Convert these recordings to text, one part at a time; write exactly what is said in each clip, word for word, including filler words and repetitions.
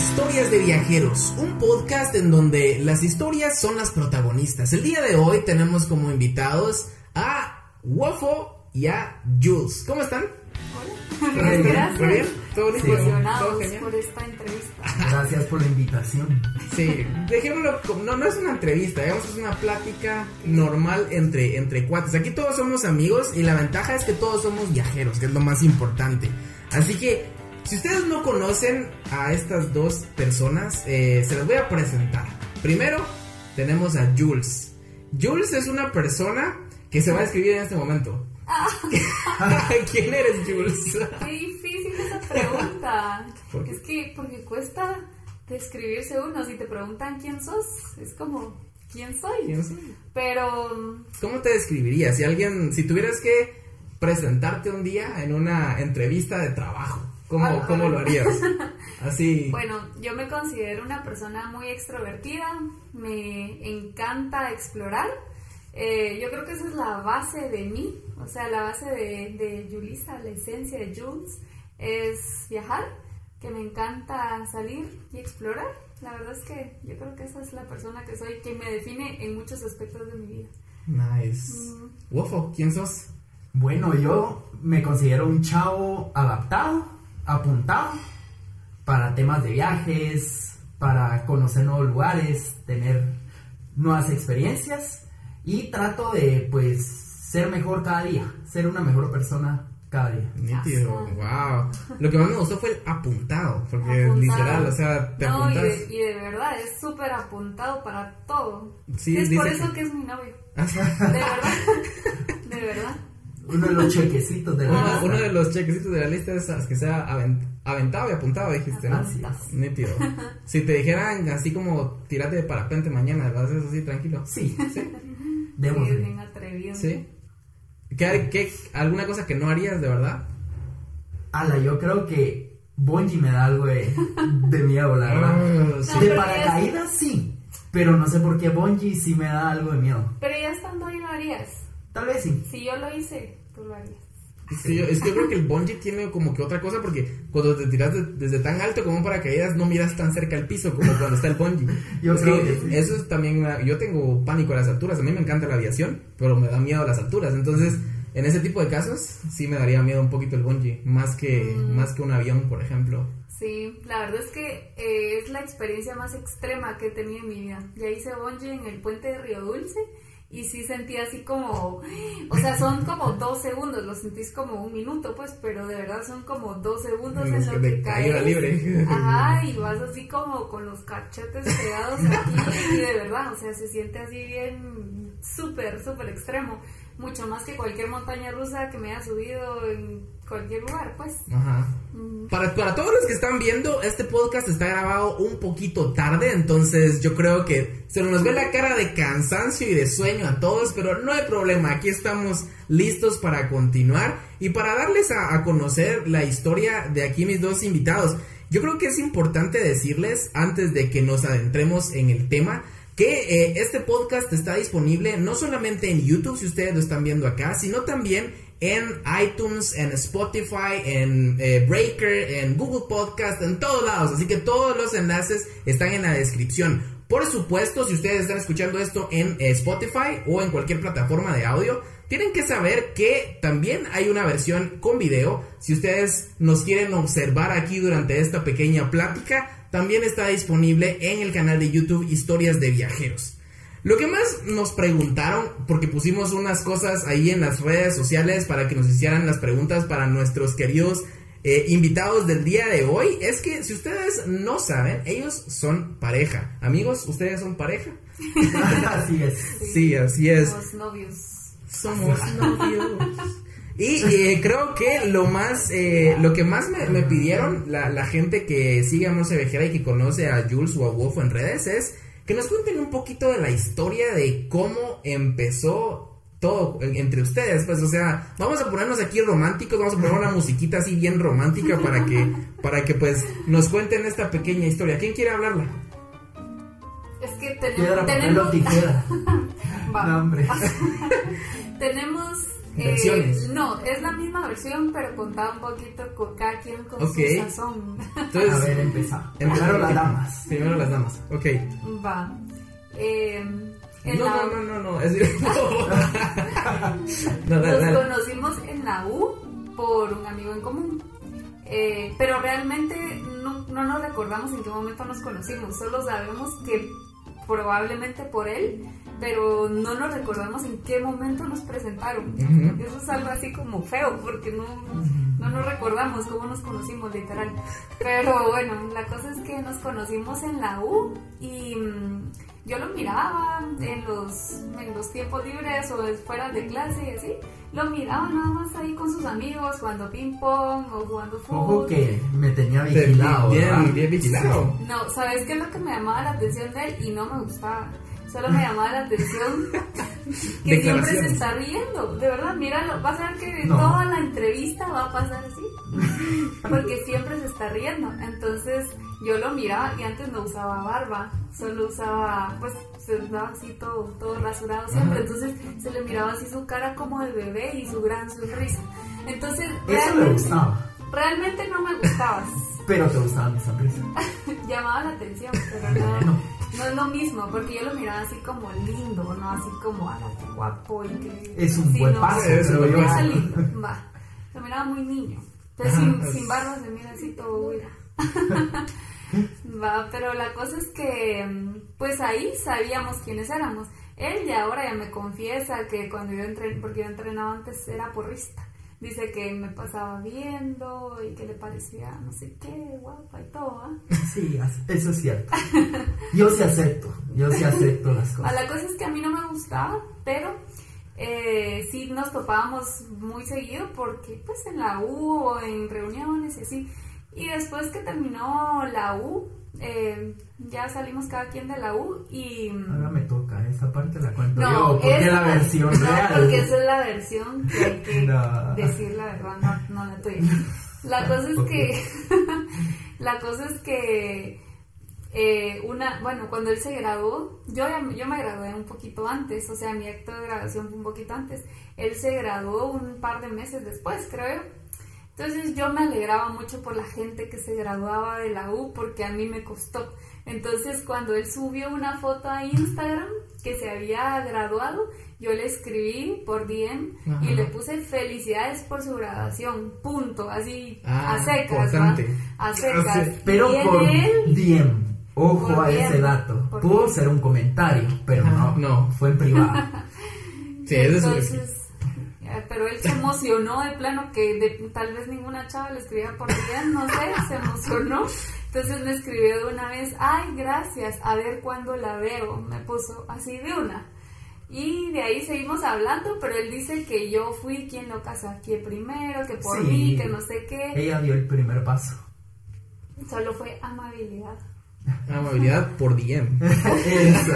Historias de Viajeros, un podcast en donde las historias son las protagonistas. El día de hoy tenemos como invitados a Wofo y a Jules. ¿Cómo están? Hola, bien, gracias. ¿Muy bien? ¿Todo listo? Emocionados por esta entrevista. Gracias por la invitación. Sí, dejémoslo, no, no es una entrevista, digamos, es una plática normal entre, entre cuates. Aquí todos somos amigos y la ventaja es que todos somos viajeros, que es lo más importante. Así que, si ustedes no conocen a estas dos personas, eh, se las voy a presentar. Primero, tenemos a Jules. Jules es una persona que se va a describir en este momento. ¿Quién eres, Jules? Qué difícil esa pregunta. Es que porque cuesta describirse uno. Si te preguntan quién sos, es como, ¿quién soy? ¿Quién soy? Pero ¿cómo te describirías? Si alguien, si tuvieras que presentarte un día en una entrevista de trabajo, ¿cómo, ah, ¿cómo lo harías? Así. Bueno, yo me considero una persona muy extrovertida. Me encanta explorar. Eh, yo creo que esa es la base de mí, o sea, la base de, de Julissa, la esencia de Jules, es viajar, que me encanta salir y explorar. La verdad es que yo creo que esa es la persona que soy, que me define en muchos aspectos de mi vida. Nice. Mm. Wofo, ¿quién sos? Bueno, yo me considero un chavo adaptado, apuntado para temas de viajes, para conocer nuevos lugares, tener nuevas experiencias. Y trato de, pues, ser mejor cada día, ser una mejor persona cada día. Nítido, wow. Lo que más me gustó fue el apuntado, porque Apuntado. Literal, o sea, te no, apuntas. Y de, y de verdad, es súper apuntado para todo. Sí, es por dice eso que- que es mi novio. De verdad, de verdad. Uno de los chequecitos de la Uno, lista. uno de los chequecitos de la lista es que sea avent- aventado y apuntado, dijiste, ¿no? Así es. Nítido. Si te dijeran así como, tirate de parapente mañana, ¿lo haces así tranquilo? Sí, ¿Sí? Sí, démosle. es bien atrevido. ¿Sí? ¿Qué, qué, ¿Alguna cosa que no harías de verdad? Ala, yo creo que bungee me da algo de, de miedo, la verdad. Oh, sí. De pero paracaídas sí, pero no sé por qué bungee sí me da algo de miedo. Pero ya estando ahí lo harías. Tal vez sí. Si yo lo hice, tú lo harías. Es que, yo, es que yo creo que el bungee tiene como que otra cosa, porque cuando te tiras de- desde tan alto como un paracaídas no miras tan cerca al piso como cuando está el bungee. Yo Es creo que que sí. eso es también una- yo tengo pánico a las alturas. A mí me encanta la aviación, pero me da miedo a las alturas. Entonces, en ese tipo de casos sí me daría miedo un poquito el bungee, más que Mm. más que un avión, por ejemplo. Sí, la verdad es que eh, es la experiencia más extrema que he tenido en mi vida. Ya hice bungee en el puente de Río Dulce y sí sentí así como, o sea, son como dos segundos, lo sentís como un minuto, pues, pero de verdad son como dos segundos en Es lo de que caída caes. libre. Ajá, y vas así como con los cachetes pegados aquí y de verdad, o sea, se siente así bien súper, súper extremo. Mucho más que cualquier montaña rusa que me haya subido en cualquier lugar, pues. Ajá. Mm. Para, para todos los que están viendo, este podcast está grabado un poquito tarde, entonces yo creo que se nos ve la cara de cansancio y de sueño a todos, pero no hay problema, aquí estamos listos para continuar y para darles a, a conocer la historia de aquí mis dos invitados. Yo creo que es importante decirles, antes de que nos adentremos en el tema, que eh, este podcast está disponible no solamente en YouTube, si ustedes lo están viendo acá, sino también en iTunes, en Spotify, en eh, Breaker, en Google Podcast, en todos lados. Así que todos los enlaces están en la descripción. Por supuesto, si ustedes están escuchando esto en eh, Spotify o en cualquier plataforma de audio, tienen que saber que también hay una versión con video. Si ustedes nos quieren observar aquí durante esta pequeña plática, también está disponible en el canal de YouTube Historias de Viajeros. Lo que más nos preguntaron, porque pusimos unas cosas ahí en las redes sociales para que nos hicieran las preguntas para nuestros queridos eh, invitados del día de hoy, es que si ustedes no saben, ellos son pareja. Amigos, ¿ustedes son pareja? Así es. Sí, así es. Somos novios. Somos novios. Y eh, creo que lo más, eh, lo que más me, me pidieron la, la gente que sigue a Monse Vejera y que conoce a Jules o a Wofo en redes es que nos cuenten un poquito de la historia de cómo empezó todo entre ustedes, pues, o sea, vamos a ponernos aquí románticos, vamos a poner una musiquita así bien romántica para que, para que pues nos cuenten esta pequeña historia. ¿Quién quiere hablarla? Es que Piedra, tenemos, papel o tenemos, tijera. Va. No, hombre. tenemos versiones. Eh, no, es la misma versión, pero contada un poquito con cada quien con Okay. su sazón. Entonces, A ver, empezá. Empezá. Primero las damas. Primero las damas. Ok. Va. Eh, en No, la- no, no, no, no. Es... no, Nos dale, dale. conocimos en la U por un amigo en común. Eh, pero realmente no, no nos recordamos en qué momento nos conocimos. Solo sabemos que probablemente por él, pero no nos recordamos en qué momento nos presentaron. Ujú. Eso es algo así como feo, porque no, no nos recordamos cómo nos conocimos, literal. Pero bueno, la cosa es que nos conocimos en la U y mm, yo lo miraba en los, en los tiempos libres o fuera de clase y así. Lo miraba nada más ahí con sus amigos, jugando ping pong o jugando Ojo fútbol. que me tenía vigilado. Bien, ¿verdad? bien vigilado. No, ¿sabes qué es lo que me llamaba la atención de él? Y no me gustaba. Solo me llamaba la atención que siempre se Declaraciones. está riendo. De verdad, míralo. Vas a ver que No. toda la entrevista va a pasar así. Porque siempre se está riendo. Entonces yo lo miraba y antes no usaba barba. Solo usaba, pues, se usaba así todo, todo rasurado siempre. Ajá. Entonces se le miraba así su cara como de bebé y su gran sonrisa. Entonces, Eso le realmente, gustaba. realmente no me gustaba. Pero te gustaba mi sonrisa. Llamaba la atención, pero no, no es lo mismo, porque yo lo miraba así como lindo, no así como a qué guapo y que... Es un sí, buen no, paso, es pero un yo. buen era paso. lindo, va. Lo miraba muy niño. Entonces Ajá, sin, es- sin barba se mira así todo güira. Va, pero la cosa es que mm, pues ahí sabíamos quiénes éramos. Él ya ahora ya me confiesa que cuando yo entré, porque yo entrenaba antes, era porrista. Dice que me pasaba viendo y que le parecía no sé qué, guapa y todo, ¿ah? Sí, eso es cierto. Yo sí acepto. Yo sí acepto las A cosas. la cosa es que a mí no me gustaba, pero eh, sí nos topábamos muy seguido porque pues en la U o en reuniones y así. Y después que terminó la U, eh, ya salimos cada quien de la U y... Ahora me toca, esa parte la cuento No, yo. Porque esa- la versión no, real. porque esa es la versión que hay que No. decir la verdad, no, no la tuya. La cosa es Ok. que... la cosa es que... eh, una, bueno, cuando él se graduó, yo, ya- yo me gradué un poquito antes, o sea, mi acto de graduación fue un poquito antes. Él se graduó un par de meses después, creo yo. Entonces yo me alegraba mucho por la gente que se graduaba de la U porque a mí me costó. Entonces cuando él subió una foto a Instagram que se había graduado, yo le escribí por D M Ajá. y le puse felicidades por su graduación, punto, así Ah, a secas, importante. ¿va? A secas. Pero Y por él, D M. Ojo Por a D M. ese dato. Por Pudo D M. ser un comentario, pero Ajá, no. no. Fue en privado. Sí, eso es lo que- entonces, eh, pero él se emocionó de plano que de- tal vez ninguna chava le escribía por D M, no sé, se emocionó. Entonces me escribió de una vez, ay, gracias, a ver cuándo la veo. Me puso así de una. Y de ahí seguimos hablando, pero él dice que yo fui quien lo casaqué primero, que por Sí. mí, que no sé qué. Ella dio el primer paso. Solo fue amabilidad. Amabilidad por D M. Eso.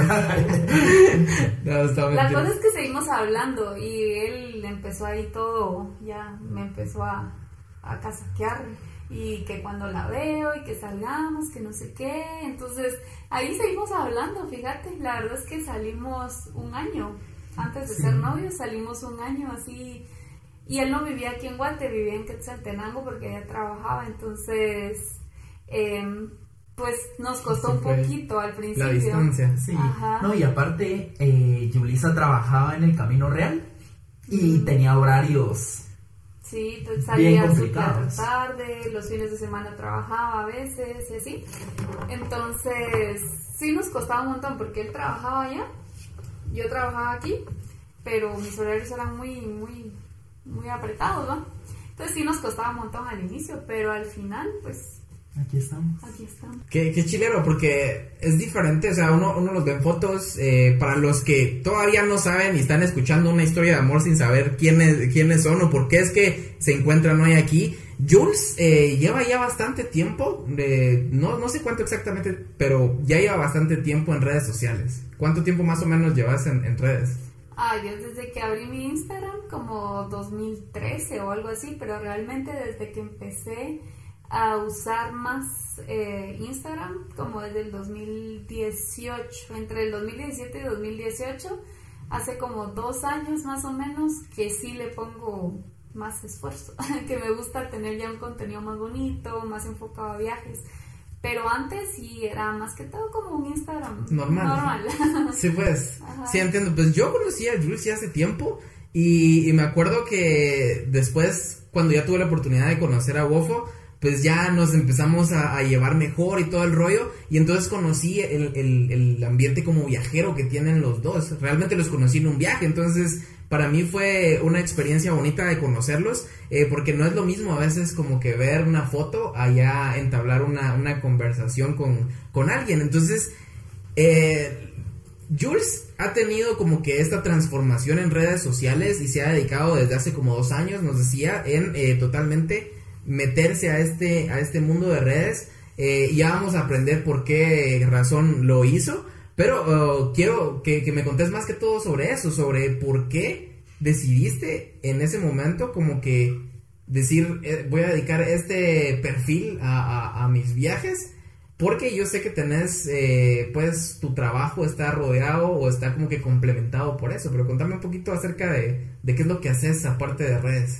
No, está La mentira. cosa es que seguimos hablando y él empezó ahí todo, ya me empezó a, a casaquear y que cuando la veo y que salgamos, que no sé qué, entonces ahí seguimos hablando, fíjate, la verdad es que salimos un año, antes de Sí. ser novios salimos un año así, y él no vivía aquí en Guate, vivía en Quetzaltenango porque ella trabajaba, entonces em, pues nos costó Sí, un fue poquito al principio. La distancia. Sí. Ajá. No, y aparte, eh, Yulisa trabajaba en el Camino Real y Mm. tenía horarios. Sí, entonces Bien salía súper complicados. tarde, los fines de semana trabajaba a veces y así. Entonces, sí nos costaba un montón porque él trabajaba allá, yo trabajaba aquí, pero mis horarios eran muy, muy, muy apretados, ¿no? Entonces sí nos costaba un montón al inicio, pero al final, pues, Aquí estamos. aquí estamos. Qué, qué chilero, porque es diferente, o sea, uno, uno los ve en fotos, eh, para los que todavía no saben y están escuchando una historia de amor sin saber quiénes, quiénes son o por qué es que se encuentran hoy aquí. Jules eh, lleva ya bastante tiempo, eh, no, no sé cuánto exactamente, pero ya lleva bastante tiempo en redes sociales. ¿Cuánto tiempo más o menos llevas en, en redes? Ay, yo desde que abrí mi Instagram, como dos mil trece o algo así, pero realmente desde que empecé a usar más eh, Instagram, como desde el dos mil dieciocho, entre el dos mil diecisiete y dos mil dieciocho, hace como dos años más o menos que sí le pongo más esfuerzo, que me gusta tener ya un contenido más bonito, más enfocado a viajes. Pero antes sí era más que todo como un Instagram normal. normal. Sí, pues, Ajá. Sí entiendo. Pues yo conocí a Jules ya hace tiempo y, y me acuerdo que después, cuando ya tuve la oportunidad de conocer a Wofo, pues ya nos empezamos a, a llevar mejor y todo el rollo, y entonces conocí el, el, el ambiente como viajero que tienen los dos. Realmente los conocí en un viaje, entonces para mí fue una experiencia bonita de conocerlos, eh, porque no es lo mismo a veces como que ver una foto allá entablar una, una conversación con, con alguien. Entonces, eh, Jules ha tenido como que esta transformación en redes sociales y se ha dedicado desde hace como dos años, nos decía, en eh, totalmente meterse a este, a este mundo de redes. Eh, ya vamos a aprender por qué razón lo hizo. Pero uh, quiero que, que me contés más que todo sobre eso, sobre por qué decidiste en ese momento como que decir, eh, voy a dedicar este perfil a, a, a mis viajes, porque yo sé que tenés, eh, pues tu trabajo está rodeado o está como que complementado por eso, pero contame un poquito acerca de, de qué es lo que haces aparte de redes.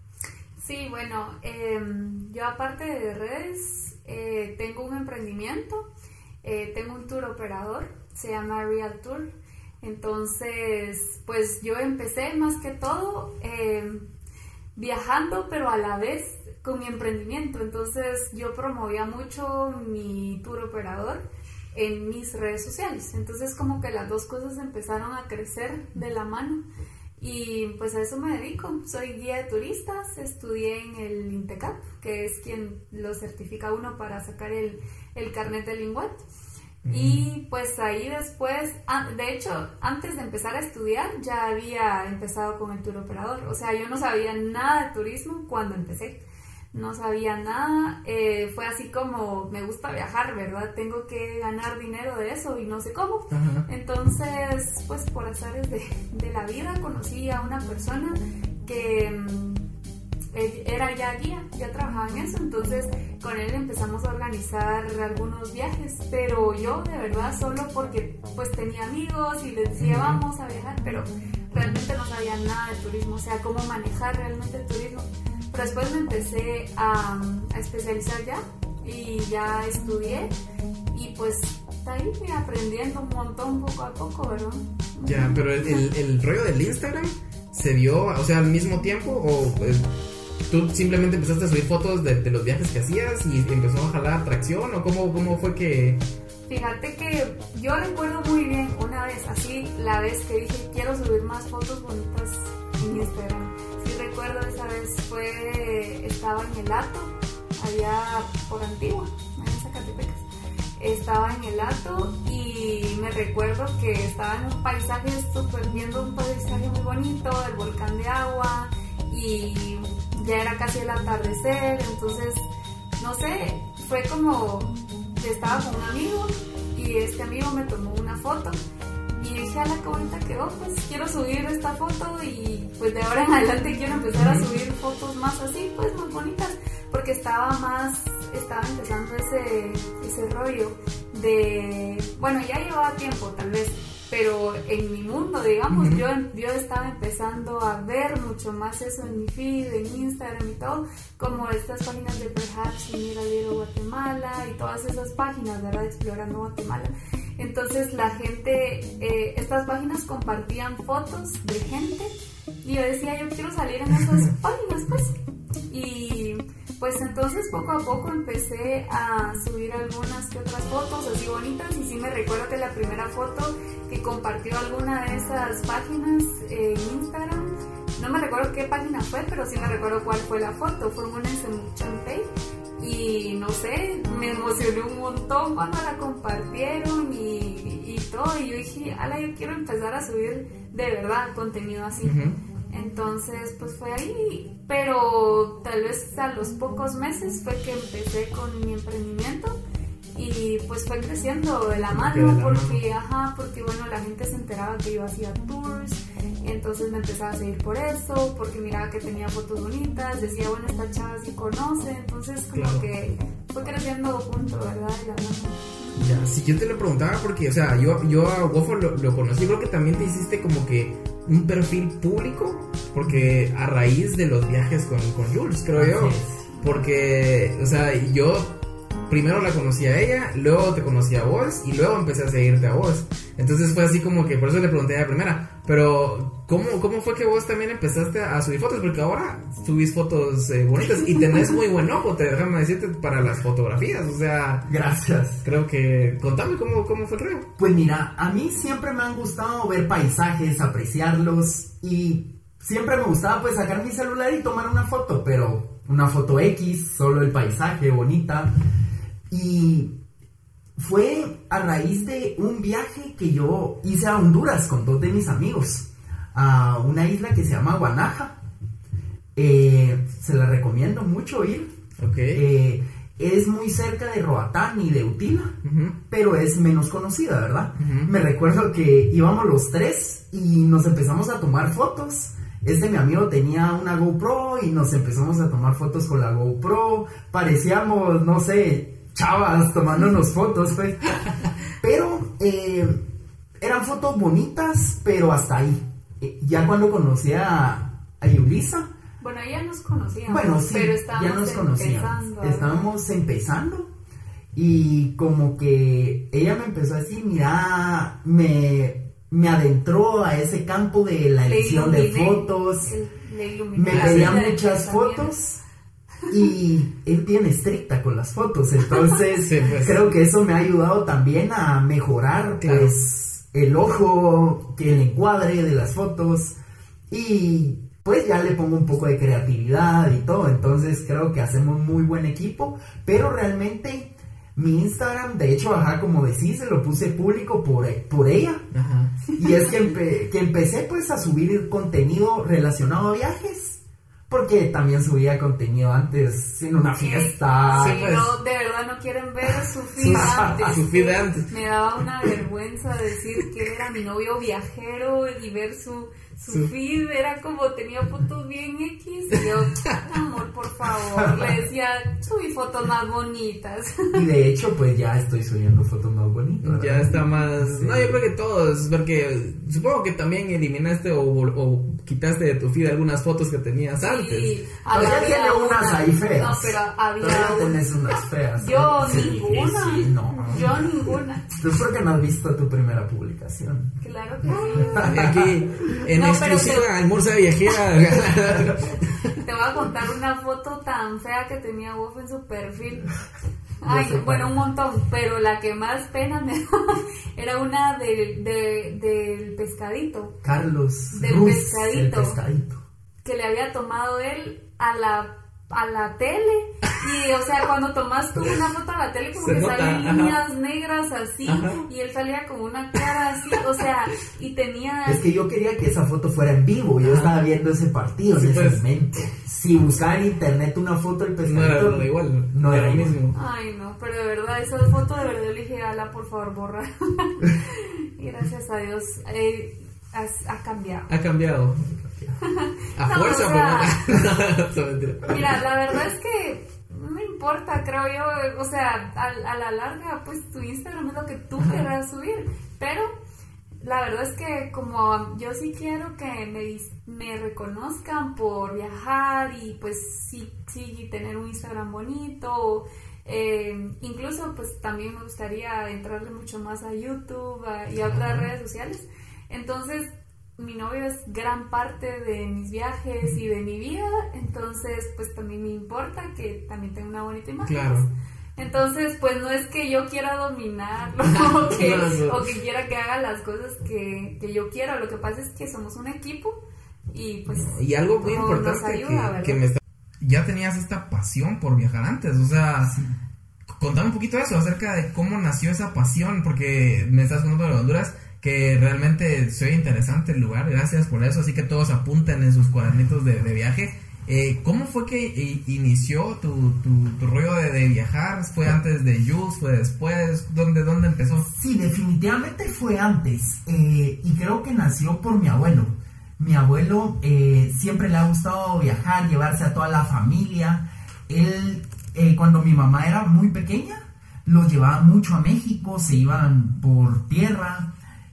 Sí, bueno, eh, yo aparte de redes eh, tengo un emprendimiento. Eh, tengo un tour operador, se llama Real Tour. Entonces, pues yo empecé más que todo eh, viajando, pero a la vez con mi emprendimiento. Entonces yo promovía mucho mi tour operador en mis redes sociales. Entonces como que las dos cosas empezaron a crecer de la mano. Y pues a eso me dedico. Soy guía de turistas, estudié en el INTECAP, que es quien lo certifica uno para sacar el, el carnet de Linguat. Mm. Y pues ahí después, de hecho, antes de empezar a estudiar ya había empezado con el tour operador. O sea, yo no sabía nada de turismo cuando empecé. No sabía nada, eh, fue así como, me gusta viajar, ¿verdad? Tengo que ganar dinero de eso y no sé cómo. Ajá. Entonces, pues por azares de, de la vida conocí a una persona que eh, era ya guía, ya trabajaba en eso. Entonces con él empezamos a organizar algunos viajes, pero yo de verdad solo porque pues tenía amigos y les decía vamos a viajar, pero realmente no sabía nada de turismo, o sea, cómo manejar realmente el turismo. Pero después me empecé a, a especializar ya y ya estudié y pues ahí fui aprendiendo un montón poco a poco, ¿verdad? Ya, pero el, el, el rollo del Instagram se dio, o sea, al mismo tiempo, o pues, tú simplemente empezaste a subir fotos de, de los viajes que hacías y empezó a jalar atracción, o cómo, cómo fue que... Fíjate que yo recuerdo muy bien una vez, así la vez que dije quiero subir más fotos bonitas en Instagram. Sí recuerdo esa vez fue, estaba en el Hato, allá por Antigua, en Zacatepecas. Estaba en el Hato y me recuerdo que estaba en un paisaje súper, viendo un paisaje muy bonito, el volcán de agua, y ya era casi el atardecer, entonces, no sé, fue como, estaba con un amigo y este amigo me tomó una foto y dije, a la qué bonita quedó, pues quiero subir esta foto y pues de ahora en adelante quiero empezar a subir fotos más así, pues más bonitas, porque estaba más, estaba empezando ese, ese rollo de, bueno, ya llevaba tiempo tal vez, pero en mi mundo, digamos, uh-huh. yo, yo estaba empezando a ver mucho más eso en mi feed, en Instagram y todo, como estas páginas de Perhaps y Mira Little Guatemala y todas esas páginas, ¿verdad? Explorando Guatemala. Entonces la gente, eh, estas páginas compartían fotos de gente y yo decía, yo quiero salir en esas páginas, pues. Y pues entonces poco a poco empecé a subir algunas que otras fotos así bonitas y sí me recuerdo que la primera foto que compartió alguna de esas páginas en Instagram, no me recuerdo qué página fue, pero sí me recuerdo cuál fue la foto, fue una en Semuchantey y no sé, me emocioné un montón cuando la compartieron y, y todo, y yo dije, ala, yo quiero empezar a subir de verdad contenido así. Uh-huh. Entonces pues fue ahí, pero tal vez a los pocos meses fue que empecé con mi emprendimiento y pues fue creciendo de la mano, de la porque, mano. Ajá, porque bueno, la gente se enteraba que yo hacía tours, entonces me empezaba a seguir por eso, porque miraba que tenía fotos bonitas, decía, bueno, esta chava sí conoce, entonces como claro. que fue creciendo junto, ¿verdad? De la mano. Ya, si yo te lo preguntaba porque, o sea, yo, yo a Wofo lo, lo conocí, creo que también te hiciste como que un perfil público, porque a raíz de los viajes con, con Jules, creo Así yo. es. Porque, o sea, yo primero la conocí a ella, luego te conocí a vos y luego empecé a seguirte a vos. Entonces fue así como que, por eso le pregunté a la primera, pero ¿cómo, cómo fue que vos también empezaste a subir fotos? Porque ahora subís fotos eh, bonitas y tenés muy buen ojo, te déjame decirte, para las fotografías, o sea... Gracias. Creo que, contame cómo, cómo fue el rollo. Pues mira, a mí siempre me han gustado ver paisajes, apreciarlos y siempre me gustaba pues sacar mi celular y tomar una foto, pero una foto X, solo el paisaje, bonita. Y fue a raíz de un viaje que yo hice a Honduras con dos de mis amigos, a una isla que se llama Guanaja. Eh, se la recomiendo mucho ir. Ok. Eh, es muy cerca de Roatán y de Utila, Uh-huh. pero es menos conocida, ¿verdad? Uh-huh. Me recuerdo que íbamos los tres y nos empezamos a tomar fotos. Este mi amigo tenía una GoPro y nos empezamos a tomar fotos con la GoPro. Parecíamos, no sé, chavas tomándonos fotos, pues. Pero eh, eran fotos bonitas, pero hasta ahí. Eh, ya cuando conocí a, a Yulisa. Bueno, ya nos conocíamos. Bueno, sí, pero estábamos ya nos conocíamos. empezando, ¿verdad? Estábamos empezando. Y como que ella me empezó a decir, mira, me, me adentró a ese campo de la Le edición de iluminé, fotos. el- le iluminé Me la pedía vida de muchas pensamientos. fotos. Y es bien estricta con las fotos, entonces Sí, pues. creo que eso me ha ayudado también a mejorar, Claro. pues, el ojo, que el encuadre de las fotos, y pues ya le pongo un poco de creatividad y todo, entonces creo que hacemos muy buen equipo, pero realmente mi Instagram, de hecho, ajá, como decís, se lo puse público por, por ella, Ajá. y es que, empe- que empecé pues a subir contenido relacionado a viajes. Porque también subía contenido antes en una fiesta. Sí, Ay, pues. no, de verdad no quieren ver su feed Su- antes. su feed antes. Me daba una vergüenza decir que era mi novio viajero y ver su, su Su- feed. Era como tenía fotos bien X. Y yo, amor, por favor. Le decía, subí fotos más bonitas. Y de hecho, pues ya estoy subiendo fotos más bonitas. ¿verdad? Ya está más... Sí. No, yo creo que todos, porque supongo que también eliminaste o, o quitaste de tu feed algunas fotos que tenías antes. Sí, Todavía había tiene unas una- ahí feas. No, pero había Todavía una. tenés unas feas. Yo Sí, ninguna. sí, no. Yo ninguna. ¿Tú por qué no has visto tu primera publicación? Claro que sí. Y aquí, en No, pero exclusiva, te- en Murcia Viajera. Te voy a contar una foto tan fea que tenía Wolf en su perfil. Ay, sé bueno, cuál. un montón, pero la que más pena me daba era una del, de, del pescadito, Carlos Del Ruz, pescadito. el pescadito. que le había tomado él a la, a la tele. Y, o sea, cuando tomas tú una foto a la tele, como Se que nota, salen ajá. líneas negras así, Ajá. y él salía con una cara así, o sea, y tenía... Es que yo quería que esa foto fuera en vivo. Yo Ajá. estaba viendo ese partido Sí, en ese pues. momento. Si buscaba en internet una foto del No pescadito, era igual. no era lo igual. mismo. Ay, no, pero de verdad, esa foto de verdad yo le dije, Ala, por favor, borra. Y gracias a Dios, eh, has- ha cambiado. Ha cambiado. A No, fuerza, o sea- pero no. Mentira. Mira, la verdad es que no importa, creo yo, o sea, a, a la larga, pues tu Instagram es lo que tú quieras subir, pero la verdad es que como yo sí quiero que me, dis- me reconozcan por viajar y pues sí, sí, tener un Instagram bonito, eh, incluso pues también me gustaría entrarle mucho más a YouTube a- y a otras Ajá. redes sociales, entonces mi novio es gran parte de mis viajes y de mi vida, entonces pues también me importa que también tenga una bonita imagen. Claro. Entonces, pues no es que yo quiera dominarlo o, que, No, no. o que quiera que haga las cosas que, que yo quiero, lo que pasa es que somos un equipo y pues Y algo muy todo nos importante ayuda, que, ¿verdad? que me está... Ya tenías esta pasión por viajar antes, o sea, contame un poquito de eso, acerca de cómo nació esa pasión, porque me estás contando de Honduras, que realmente se oye interesante el lugar, gracias por eso, así que todos apunten en sus cuadernitos de, de viaje. Eh, ¿Cómo fue que i- inició tu, tu, tu rollo de, de viajar? ¿Fue antes de Jules? ¿Fue después? ¿Dónde, dónde empezó? Sí, definitivamente fue antes, eh, y creo que nació por mi abuelo. Mi abuelo eh, siempre le ha gustado viajar, llevarse a toda la familia. Él, eh, cuando mi mamá era muy pequeña, los llevaba mucho a México, se iban por tierra,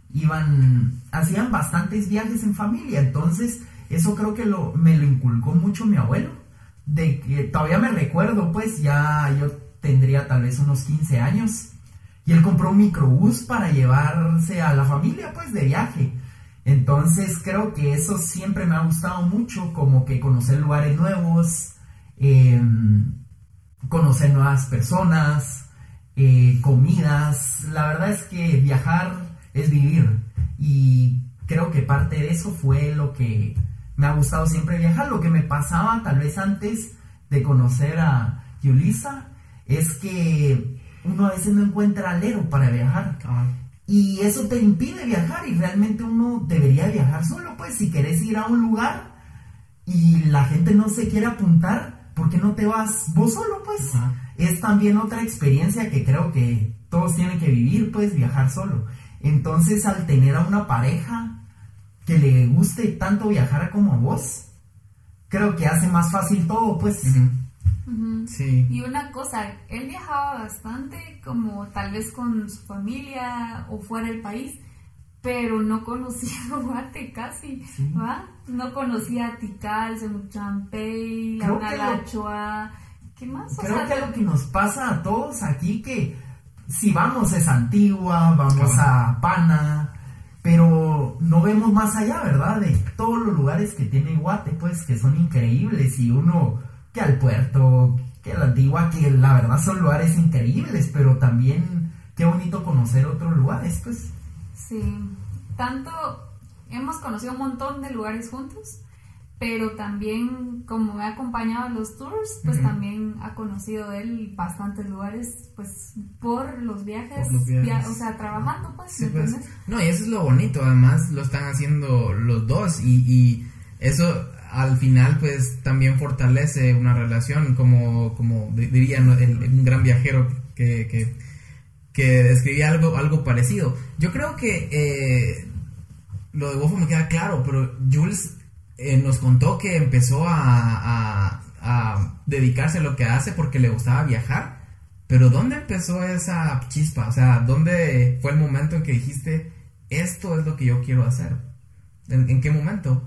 iban, hacían bastantes viajes en familia. Entonces eso creo que lo, me lo inculcó mucho mi abuelo, de que todavía me recuerdo, pues ya yo tendría tal vez unos quince años, y él compró un microbús para llevarse a la familia pues de viaje. Entonces creo que eso siempre me ha gustado mucho, como que conocer lugares nuevos, eh, conocer nuevas personas, eh, comidas. La verdad es que viajar es vivir, y creo que parte de eso fue lo que me ha gustado siempre viajar. Lo que me pasaba tal vez antes de conocer a Yulisa es que uno a veces no encuentra alero para viajar, Ah. y eso te impide viajar, y realmente uno debería viajar solo. Pues si querés ir a un lugar y la gente no se quiere apuntar, ¿por qué no te vas vos solo? Pues Ajá. es también otra experiencia que creo que todos tienen que vivir, pues viajar solo. Entonces, al tener a una pareja que le guste tanto viajar como a vos, creo que hace más fácil todo, pues. Ujú. Ujú. Sí. Y una cosa, él viajaba bastante, como tal vez con su familia o fuera del país, pero no conocía Guate casi, Sí. ¿va? No conocía Tikal, Semuchampey, La Creo que lo- Nagachoa, ¿qué más? O Creo sea, que lo que nos pasa a todos aquí, que si vamos es Antigua, vamos Claro. a Pana, pero no vemos más allá, ¿verdad? De todos los lugares que tiene Guate, pues, que son increíbles, y uno que al puerto, que a la Antigua, que la verdad son lugares increíbles, pero también qué bonito conocer otros lugares, pues. sí, tanto hemos conocido un montón de lugares juntos, pero también como me ha acompañado en los tours, pues Ujú. también ha conocido él bastantes lugares, pues por los viajes, Por los viajes. via- o sea, trabajando, pues, Sí, ¿me pues. entiendes? No, y eso es lo bonito, además lo están haciendo los dos, y, y eso al final pues también fortalece una relación, como, como di- diría, ¿no? el, un gran viajero que, que, que describía algo, algo parecido. Yo creo que eh, lo de Bofo me queda claro, pero Jules eh, nos contó que empezó a, a, a dedicarse a lo que hace porque le gustaba viajar. Pero ¿dónde empezó esa chispa? O sea, ¿dónde fue el momento en que dijiste, esto es lo que yo quiero hacer? ¿En, en qué momento?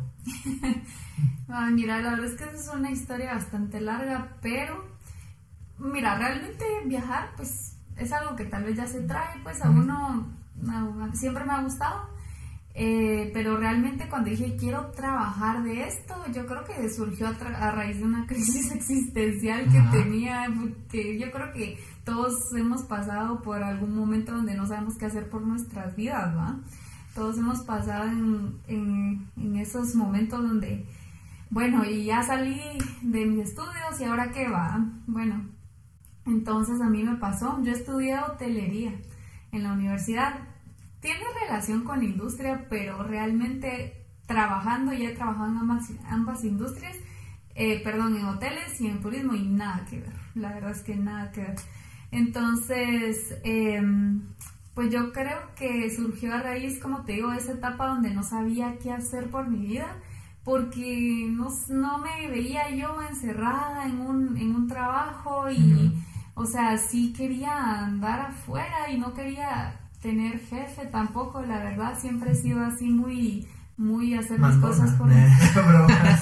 Ay, mira, la verdad es que esa es una historia bastante larga, pero mira, realmente viajar pues es algo que tal vez ya se trae, pues a uno a- siempre me ha gustado, eh, pero realmente cuando dije quiero trabajar de esto, yo creo que surgió a, tra- a raíz de una crisis existencial que Ajá. tenía, porque yo creo que todos hemos pasado por algún momento donde no sabemos qué hacer por nuestras vidas, ¿va? Todos hemos pasado en, en, en esos momentos donde, bueno, y ya salí de mis estudios y ahora qué va. Bueno, entonces a mí me pasó, yo estudié hotelería en la universidad. Tiene relación con la industria, pero realmente trabajando, ya he trabajado en ambas, ambas industrias, eh, perdón, en hoteles y en turismo, y nada que ver, la verdad es que nada que ver. Entonces, eh, pues yo creo que surgió a raíz, como te digo, de esa etapa donde no sabía qué hacer por mi vida, porque no, no me veía yo encerrada en un, en un trabajo y, Ujú. o sea, sí quería andar afuera y no quería tener jefe tampoco, la verdad, siempre he sido así muy, muy hacer las Mandona. cosas por... Eh, bromas.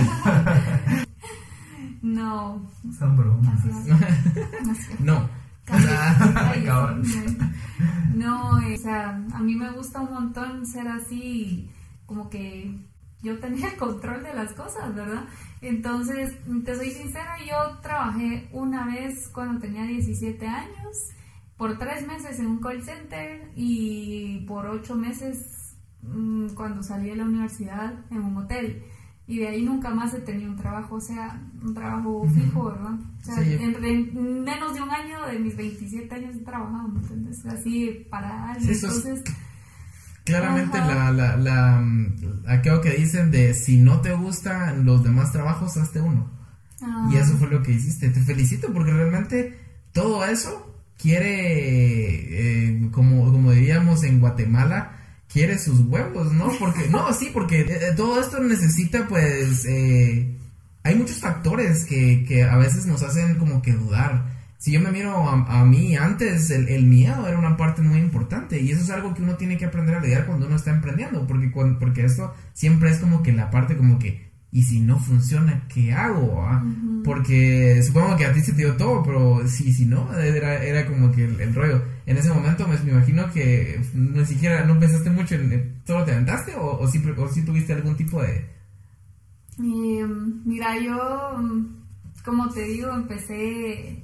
No, Son bromas. así es. Así es. No. Cállate, Cabrón. cállate. No, eh, o sea, a mí me gusta un montón ser así, como que yo tenía el control de las cosas, ¿verdad? Entonces, te soy sincera, yo trabajé una vez cuando tenía diecisiete años, por tres meses en un call center y por ocho meses mmm, cuando salí de la universidad en un hotel. Y de ahí nunca más he tenido un trabajo, o sea, un trabajo fijo, ¿verdad? O sea, Sí. en, en menos de un año de mis veintisiete años he trabajado, ¿me entiendes? Así para alguien, Sí, eso es- entonces... Claramente Ajá. la, la, la, mm, aquello que dicen de si no te gustan los demás trabajos, hazte uno. ah, Y eso fue lo que hiciste. Te felicito porque realmente todo eso quiere, eh, como, como diríamos en Guatemala, quiere sus huevos, ¿no? Porque, no, sí, porque eh, todo esto necesita, pues, eh, hay muchos factores que, que a veces nos hacen como que dudar. si yo me miro a, a mí antes, el, el miedo era una parte muy importante, y eso es algo que uno tiene que aprender a lidiar cuando uno está emprendiendo, porque, cuando, porque esto siempre es como que la parte como que, ¿y si no funciona, qué hago? ¿Ah? Uh-huh. Porque supongo que a ti se te dio todo, pero si, si no, era, era como que el, el rollo. En ese momento me, me imagino que no siquiera, no pensaste mucho en, en ¿solo te aventaste o, o, sí, o sí tuviste algún tipo de...? Eh, mira, yo, como te digo, empecé...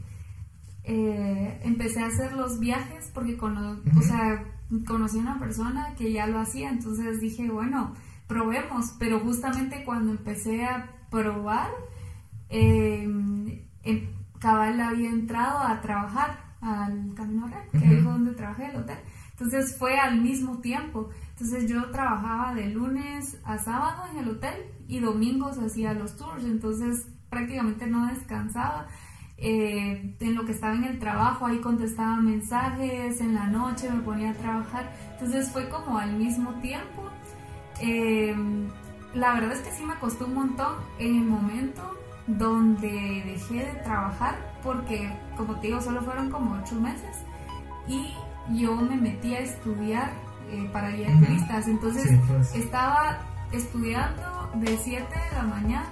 Eh, empecé a hacer los viajes porque cono- uh-huh. o sea, conocí a una persona que ya lo hacía, entonces dije, bueno, probemos, pero justamente cuando empecé a probar, eh, eh, cabal había entrado a trabajar al Camino Real, que uh-huh. ahí fue donde trabajé, el hotel, entonces fue al mismo tiempo, entonces yo trabajaba de lunes a sábado en el hotel y domingos hacía los tours, entonces prácticamente no descansaba. Eh, en lo que estaba en el trabajo, ahí contestaba mensajes, en la noche me ponía a trabajar, entonces fue como al mismo tiempo. Eh, la verdad es que sí me costó un montón en el momento donde dejé de trabajar, porque como te digo, solo fueron como ocho meses y yo me metí a estudiar eh, para guiar uh-huh. turistas, entonces sí, pues. Estaba estudiando de siete de la mañana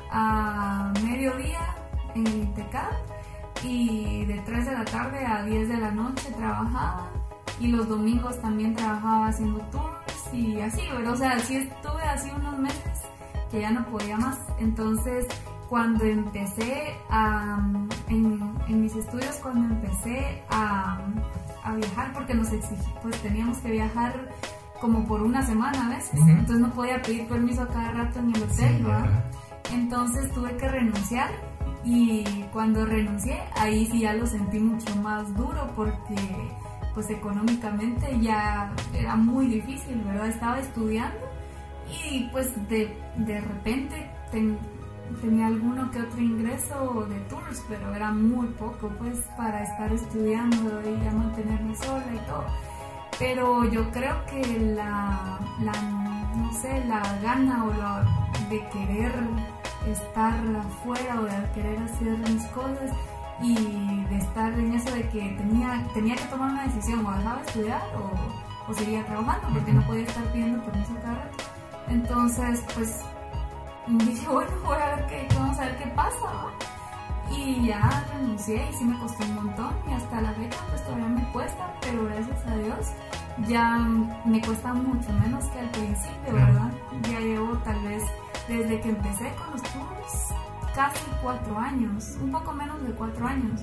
a mediodía en el INTECAP, y de tres de la tarde a diez de la noche trabajaba, y los domingos también trabajaba haciendo tours y así, ¿verdad? O sea, sí estuve así unos meses que ya no podía más. Entonces cuando empecé a, en, en mis estudios, cuando empecé a, a viajar, porque nos exigí, pues teníamos que viajar como por una semana a veces, uh-huh. entonces no podía pedir permiso a cada rato en el hotel, sí, ¿verdad? Entonces tuve que renunciar. Y cuando renuncié, ahí sí ya lo sentí mucho más duro, porque pues económicamente ya era muy difícil, ¿verdad? Estaba estudiando y pues de, de repente ten, tenía alguno que otro ingreso de tours, pero era muy poco pues para estar estudiando y ya mantenerme sola y todo. Pero yo creo que la, la no sé, la gana o la de querer estar afuera o de querer hacer mis cosas y de estar en eso de que tenía, tenía que tomar una decisión, o dejaba de estudiar o, o seguía trabajando, porque no podía estar pidiendo permiso cada rato. Entonces pues dije, bueno, voy a ver qué, vamos a ver qué pasa, ¿no? Y ya renuncié y sí me costó un montón, y hasta la fecha pues todavía me cuesta, pero gracias a Dios ya me cuesta mucho menos que al principio, ¿verdad? Ya llevo tal vez desde que empecé con los tours casi cuatro años, un poco menos de cuatro años.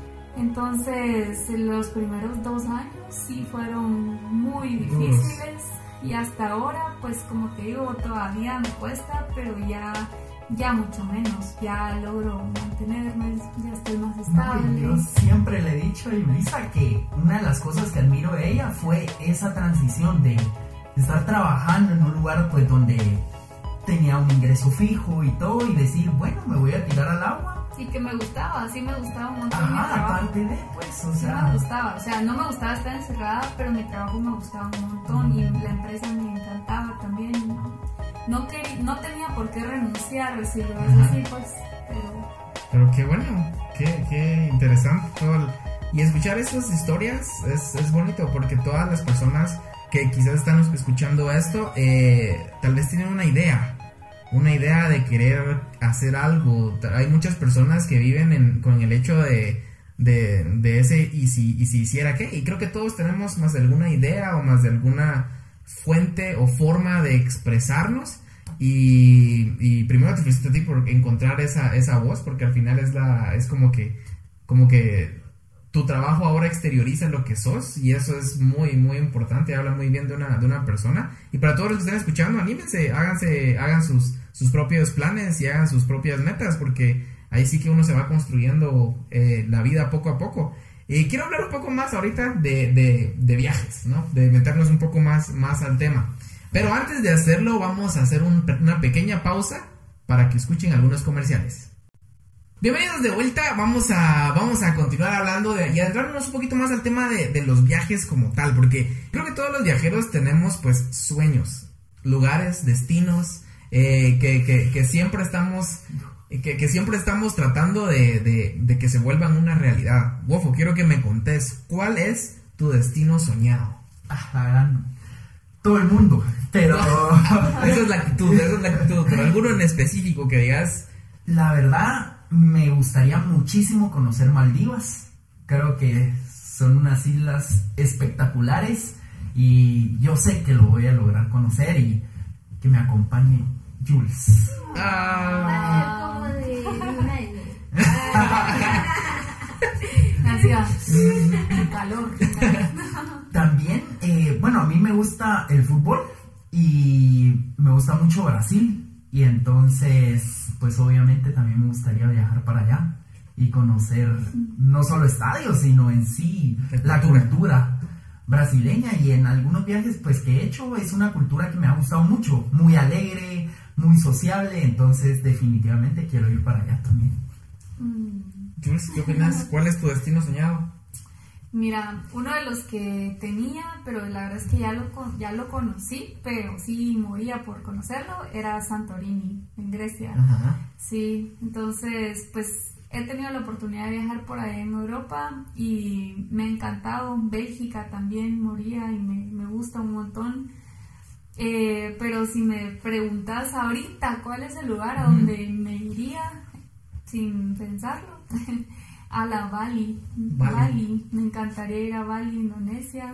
Entonces los primeros dos años sí fueron muy difíciles, y hasta ahora pues como te digo todavía me cuesta, pero ya ya mucho menos, ya logro mantenerme, ya estoy más estable. No, yo siempre le he dicho a Yulisa que una de las cosas que admiro de ella fue esa transición de estar trabajando en un lugar pues donde tenía un ingreso fijo y todo, y decir, bueno, me voy a tirar al agua. Y que me gustaba, sí me gustaba un montón. Ajá, aparte de, pues, o sea... Sí me gustaba, o sea, no me gustaba estar encerrada, pero mi trabajo me gustaba un montón, mm. y la empresa me encantaba también. No, no, quería, no tenía por qué renunciar, si lo vas a decir, pues, pero... Pero qué bueno, qué, qué interesante todo el... Y escuchar esas historias es, es bonito, porque todas las personas que quizás están escuchando esto, eh, tal vez tienen una idea, una idea de querer hacer algo. Hay muchas personas que viven en, con el hecho de, de, de ese y si, y si hiciera qué, y creo que todos tenemos más de alguna idea o más de alguna fuente o forma de expresarnos, y, y primero te felicito a ti por encontrar esa, esa voz, porque al final es la es como que como que tu trabajo ahora exterioriza lo que sos, y eso es muy muy importante, habla muy bien de una, de una persona. Y para todos los que están escuchando, anímense, háganse, hagan sus, sus propios planes y hagan sus propias metas, porque ahí sí que uno se va construyendo eh, la vida poco a poco. Y quiero hablar un poco más ahorita de, de, de viajes, ¿no? De meternos un poco más, más al tema. Pero antes de hacerlo, vamos a hacer un, una pequeña pausa para que escuchen algunos comerciales. Bienvenidos de vuelta, vamos a, vamos a continuar hablando de, y adentrarnos un poquito más al tema de, de los viajes como tal, porque creo que todos los viajeros tenemos pues sueños, lugares, destinos, eh, que, que, que siempre estamos que, que siempre estamos tratando de, de, de que se vuelvan una realidad. Wofo, quiero que me contés, ¿cuál es tu destino soñado? Ah, la gran... Todo el mundo, pero... Esa es la actitud, esa es la actitud, pero alguno en específico que digas... La verdad, me gustaría muchísimo conocer Maldivas. Creo que son unas islas espectaculares y yo sé que lo voy a lograr conocer y que me acompañe Jules. Ah. Como de así va. Calor. También, eh, bueno, a mí me gusta el fútbol y me gusta mucho Brasil. Y entonces, pues obviamente también me gustaría viajar para allá y conocer no solo estadios, sino en sí la cultura brasileña. Y en algunos viajes pues que he hecho es una cultura que me ha gustado mucho, muy alegre, muy sociable, entonces definitivamente quiero ir para allá también. Jules, ¿qué opinas? ¿Cuál es tu destino soñado? Mira, uno de los que tenía, pero la verdad es que ya lo, ya lo conocí, pero sí moría por conocerlo, era Santorini, en Grecia. Ajá. Sí, entonces pues he tenido la oportunidad de viajar por ahí en Europa y me ha encantado. Bélgica también moría y me, me gusta un montón. Eh, pero si me preguntas ahorita cuál es el lugar a donde me iría sin pensarlo, a la Bali. Bali. Bali, me encantaría ir a Bali, Indonesia.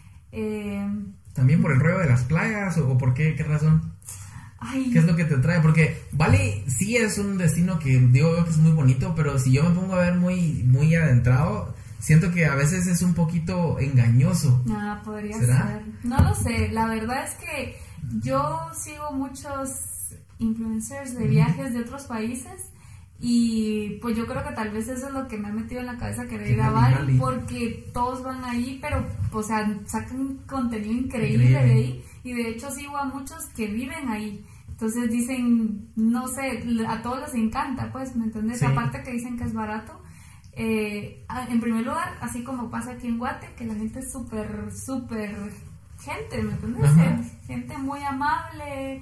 Eh, ¿También por el rollo de las playas o por qué, qué razón? ay, ¿Qué es lo que te trae? Porque Bali sí es un destino que digo yo que es muy bonito, pero si yo me pongo a ver muy, muy adentrado, siento que a veces es un poquito engañoso. Ah, podría ¿Será? ser. No lo sé. La verdad es que yo sigo muchos influencers de viajes de otros países y pues yo creo que tal vez eso es lo que me ha metido en la cabeza querer ir a Bali, Bali, Bali. porque todos van ahí, pero o sea, sacan contenido increíble, Increíble. de ahí y de hecho sigo a muchos que viven ahí. Entonces dicen, no sé, a todos les encanta, pues, ¿me entiendes? Sí. Aparte que dicen que es barato. Eh, en primer lugar, así como pasa aquí en Guate, que la gente es súper, súper gente, ¿me entiendes? Ajá. Gente muy amable.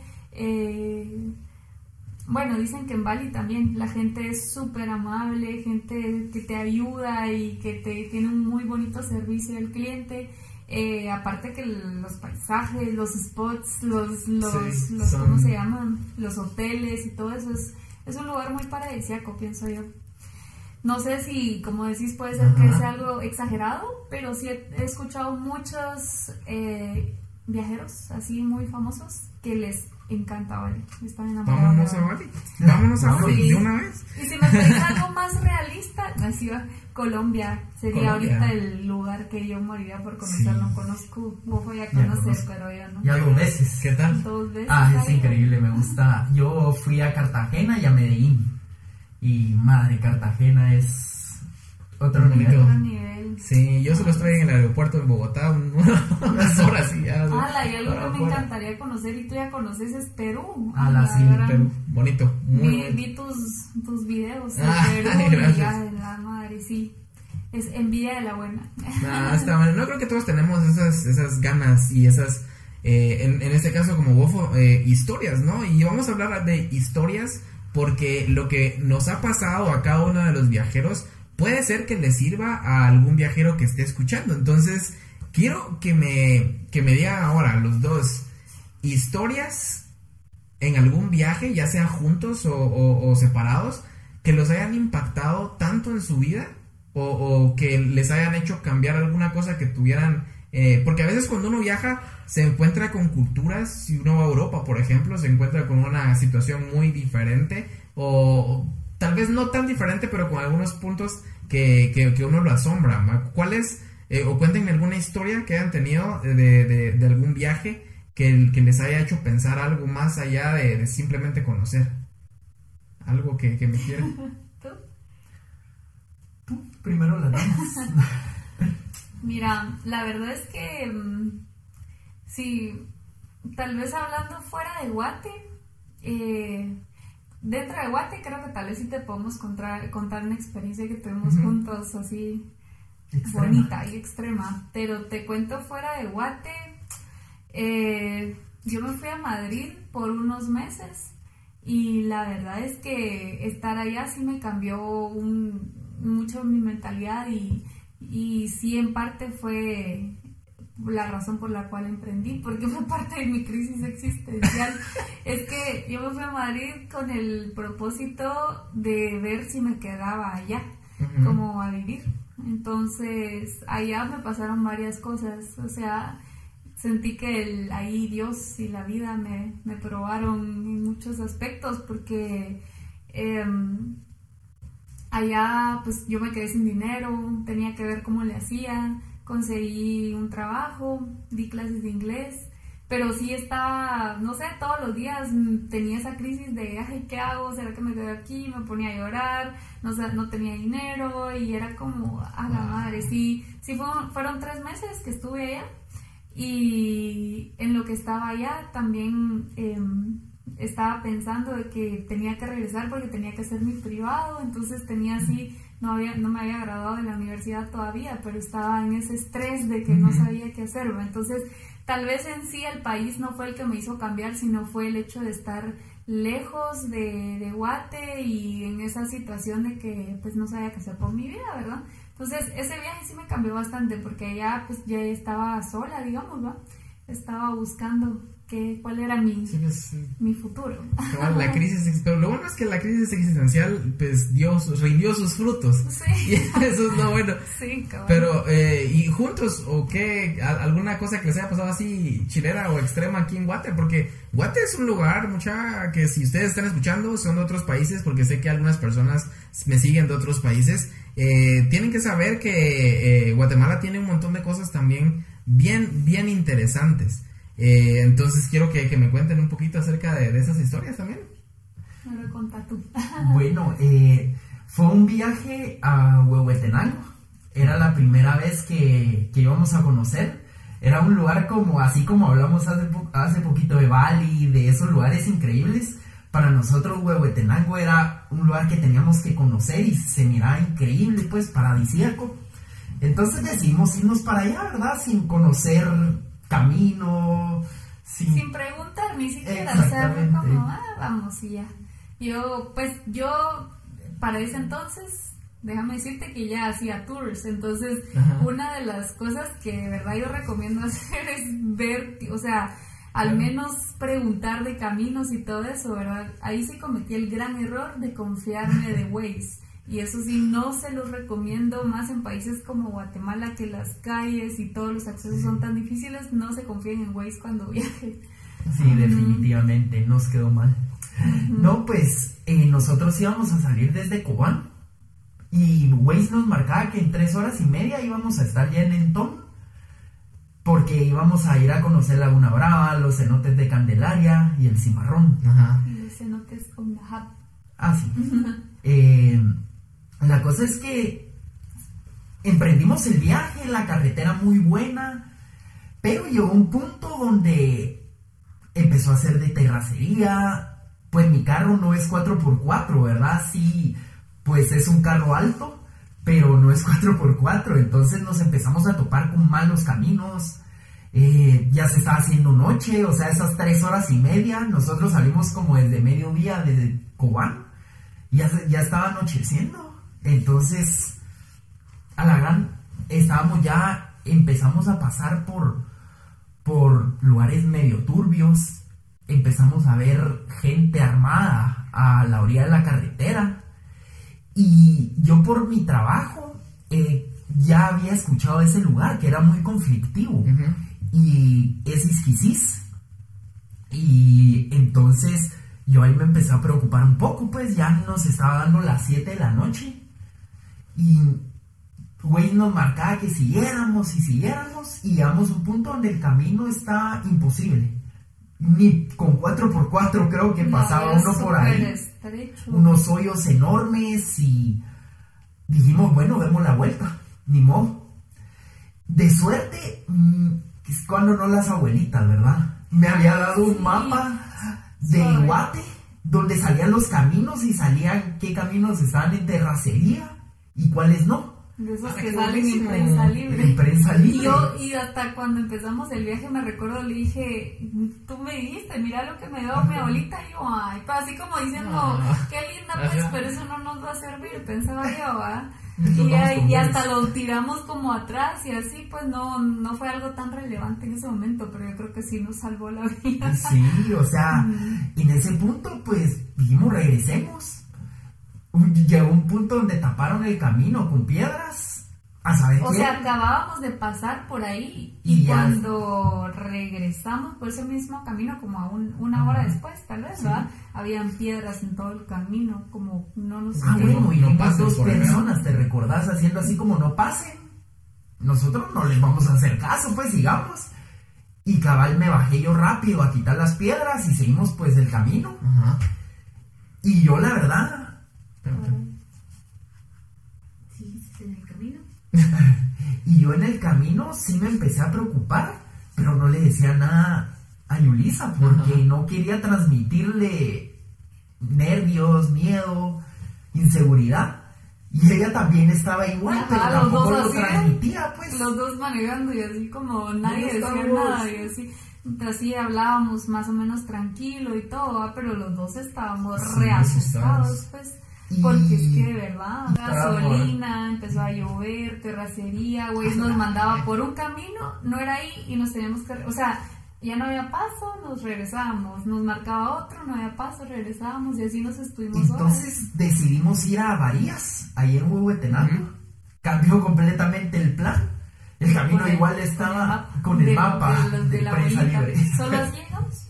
Eh, bueno, dicen que en Bali también la gente es súper amable, gente que te ayuda y que te tiene un muy bonito servicio al cliente. Eh, aparte que los paisajes, los spots, los, los, Sí, los son- ¿cómo se llaman? Los hoteles y todo eso es, es un lugar muy paradisíaco, pienso yo. No sé si, como decís, puede ser que Ajá. sea algo exagerado, pero sí he, he escuchado muchos eh, viajeros así muy famosos que les encanta Bali, están enamorados. Vámonos de a Bali. Bali. Vámonos a Bali Sí. de una vez. Y si me pedís algo más realista, así va, Colombia sería Colombia. ahorita el lugar que yo moriría por conocer. Sí. No conozco, vos voy a Ya conocer, conozco. pero yo no. Ya dos veces. ¿Qué tal? Dos veces. Ah, es ahí. increíble, me gusta. Yo fui a Cartagena y a Medellín. Y madre, Cartagena es otro Bonito. nivel. Otro nivel. Sí, yo se los traigo en el aeropuerto en Bogotá un- unas horas y ya. Ah, y algo para que me afuera. encantaría conocer y tú ya conoces es Perú. Ah, la sí, gran- Perú, bonito, muy Vi, bonito. vi tus, tus videos de Ah, Perú gracias. y ya de la madre, sí. Es envidia de la buena. Nah, está mal. No creo que todos tenemos esas, esas ganas y esas, eh, en, en este caso como Wofo, eh, historias, ¿no? Y vamos a hablar de historias porque lo que nos ha pasado a cada uno de los viajeros puede ser que le sirva a algún viajero que esté escuchando. Entonces, quiero que me, que me digan ahora los dos historias en algún viaje, ya sea juntos o, o- o separados, que los hayan impactado tanto en su vida o, o que les hayan hecho cambiar alguna cosa que tuvieran, eh, porque a veces cuando uno viaja se encuentra con culturas, si uno va a Europa por ejemplo, se encuentra con una situación muy diferente o, o tal vez no tan diferente, pero con algunos puntos que, que, que uno lo asombra. ¿Ma? ¿Cuál es, eh, o cuéntenme alguna historia que hayan tenido de, de, de algún viaje que, que les haya hecho pensar algo más allá de, de simplemente conocer? Algo que, que me quieran. ¿Tú? Tú, primero las damas. Mira, la verdad es que mm, sí, tal vez hablando fuera de Guate, eh, dentro de Guate creo que tal vez sí te podemos contar, contar una experiencia que tuvimos Ujú. juntos así Extrema. bonita y extrema, pero te cuento fuera de Guate. eh, yo me fui a Madrid por unos meses y la verdad es que estar allá sí me cambió un, mucho mi mentalidad y, y sí en parte fue la razón por la cual emprendí, porque fue parte de mi crisis existencial. Es que yo me fui a Madrid con el propósito de ver si me quedaba allá, uh-huh. como a vivir. Entonces allá me pasaron varias cosas, o sea, sentí que el, ahí Dios y la vida me, me probaron en muchos aspectos, porque eh, allá pues yo me quedé sin dinero, tenía que ver cómo le hacía. Conseguí un trabajo, di clases de inglés, pero sí estaba, no sé, todos los días tenía esa crisis de, ay, ¿qué hago? ¿Será que me quedo aquí? Me ponía a llorar, no, no tenía dinero y era como, a la madre, sí, sí fueron, fueron tres meses que estuve allá y en lo que estaba allá también eh, estaba pensando de que tenía que regresar porque tenía que hacer mi privado, entonces tenía así... No, había, no me había graduado de la universidad todavía, pero estaba en ese estrés de que no sabía qué hacer. Entonces, tal vez en sí el país no fue el que me hizo cambiar, sino fue el hecho de estar lejos de, de Guate y en esa situación de que pues no sabía qué hacer por mi vida, ¿verdad? Entonces, ese viaje sí me cambió bastante, porque allá pues ya estaba sola, digamos, ¿va? Estaba buscando que, cuál era mi, sí, pues, mi futuro. Cabal, la crisis, pero lo bueno es que la crisis existencial pues dio, rindió sus frutos. Sí. Y eso es lo bueno. Sí, cabal. Pero, eh, ¿y juntos o qué? ¿Alguna cosa que les haya pasado así chilera o extrema aquí en Guate? Porque Guate es un lugar, mucha, que si ustedes están escuchando son de otros países, porque sé que algunas personas me siguen de otros países, eh, tienen que saber que eh, Guatemala tiene un montón de cosas también bien, bien interesantes. Eh, entonces quiero que, que me cuenten un poquito acerca de, de esas historias también. Me lo contás tú. Bueno, eh, fue un viaje a Huehuetenango. Era la primera vez que, que íbamos a conocer. Era un lugar como, así como hablamos hace, po- hace poquito de Bali, de esos lugares increíbles. Para nosotros Huehuetenango era un lugar que teníamos que conocer y se miraba increíble, pues paradisíaco. Entonces decidimos irnos para allá, ¿verdad? Sin conocer camino, sin, sin preguntar ni siquiera, o sea, fue como, ah, vamos y ya. Yo, pues yo, para ese entonces, déjame decirte que ya hacía tours, entonces, ajá, una de las cosas que de verdad yo recomiendo hacer es ver, o sea, al ajá, menos preguntar de caminos y todo eso, ¿verdad? Ahí sí cometí el gran error de confiarme de Waze. Y eso sí, no se los recomiendo más en países como Guatemala, que las calles y todos los accesos sí son tan difíciles. No se confíen en Waze cuando viajen. Sí, uh-huh, definitivamente, nos quedó mal. Uh-huh. No, pues eh, nosotros íbamos a salir desde Cobán y Waze nos marcaba que en tres horas y media íbamos a estar ya en Entón, porque íbamos a ir a conocer Laguna Brava, los cenotes de Candelaria y el Cimarrón. Ajá. Y los cenotes con la Hub. Ah, sí. Uh-huh. eh, La cosa es que emprendimos el viaje, la carretera muy buena, pero llegó un punto donde empezó a ser de terracería. Pues mi carro no es cuatro por cuatro, ¿verdad? Sí, pues es un carro alto, pero no es cuatro por cuatro, entonces nos empezamos a topar con malos caminos. Eh, ya se estaba haciendo noche, o sea, esas tres horas y media, nosotros salimos como desde mediodía desde Cobán, ya, ya estaba anocheciendo. Entonces, a la gran, estábamos ya, empezamos a pasar por, por lugares medio turbios, empezamos a ver gente armada a la orilla de la carretera, y yo por mi trabajo eh, ya había escuchado ese lugar, que era muy conflictivo, uh-huh, y es Isquisís, y entonces yo ahí me empecé a preocupar un poco, pues ya nos estaba dando las siete de la noche, y güey nos marcaba que siguiéramos y siguiéramos y llegamos a un punto donde el camino está imposible, ni con cuatro por cuatro creo que pasaba no, uno por ahí, estrecho, unos hoyos enormes, y dijimos, bueno, demos la vuelta, ni modo. De suerte, mmm, es cuando no las abuelitas, ¿verdad? Me había dado un sí. mapa de Sorry. Guate donde salían los caminos y salían qué caminos estaban en terracería y cuáles no. De esos Ah, que qué salen en buenísimo. prensa libre. En prensa libre. Y yo, y hasta cuando empezamos el viaje, me recuerdo, le dije, tú me dijiste, mira lo que me dio mi abuelita. Y yo, ay, pero así como diciendo, Ah. qué linda, pues, Ajá. pero eso no nos va a servir, pensaba yo, ¿va? Nos Y, vamos con y hasta Luis. lo tiramos como atrás y así, pues no, no fue algo tan relevante en ese momento, pero yo creo que sí nos salvó la vida. Sí, o sea, en ese punto, pues, dijimos, regresemos. Un- Llegó un punto donde taparon el camino con piedras. A saber O qué. sea, acabábamos de pasar por ahí y, Y ya. cuando regresamos por ese mismo camino, como a un, una hora Ajá. después, tal vez, ¿verdad? Habían piedras en todo el camino, como no nos... Ah, bueno, y No no pasen dos por allá. personas, ¿te recordás? Haciendo así como no pasen. Nosotros no les vamos a hacer caso, pues sigamos. Y cabal me bajé yo rápido a quitar las piedras y seguimos pues el camino. Ajá. Y yo la verdad, Sí, en el camino. y yo en el camino sí me empecé a preocupar, pero no le decía nada a Yulisa porque Ajá. no quería transmitirle nervios, miedo, inseguridad. Y ella también estaba igual, Ajá, pero los tampoco dos lo así, transmitía, pues. Los dos manejando y así como nadie decía estamos- nada y así. Así hablábamos más o menos tranquilo y todo, ¿va? Pero los dos estábamos Sí, reasustados, asustados. pues. Y- Porque es que de verdad, y gasolina, empezó a llover, terracería, güey, nos mandaba por un camino, no era ahí y nos teníamos que, o sea, ya no había paso, nos regresábamos, nos marcaba otro, no había paso, regresábamos y así nos estuvimos horas. Entonces decidimos ir a Varías, ahí en Huehuetenango. Ujú. Cambió completamente el plan. El camino Con el- igual con el estaba mapa con el de- mapa de los de de la prensa abuelita. libre. Solo así llegamos.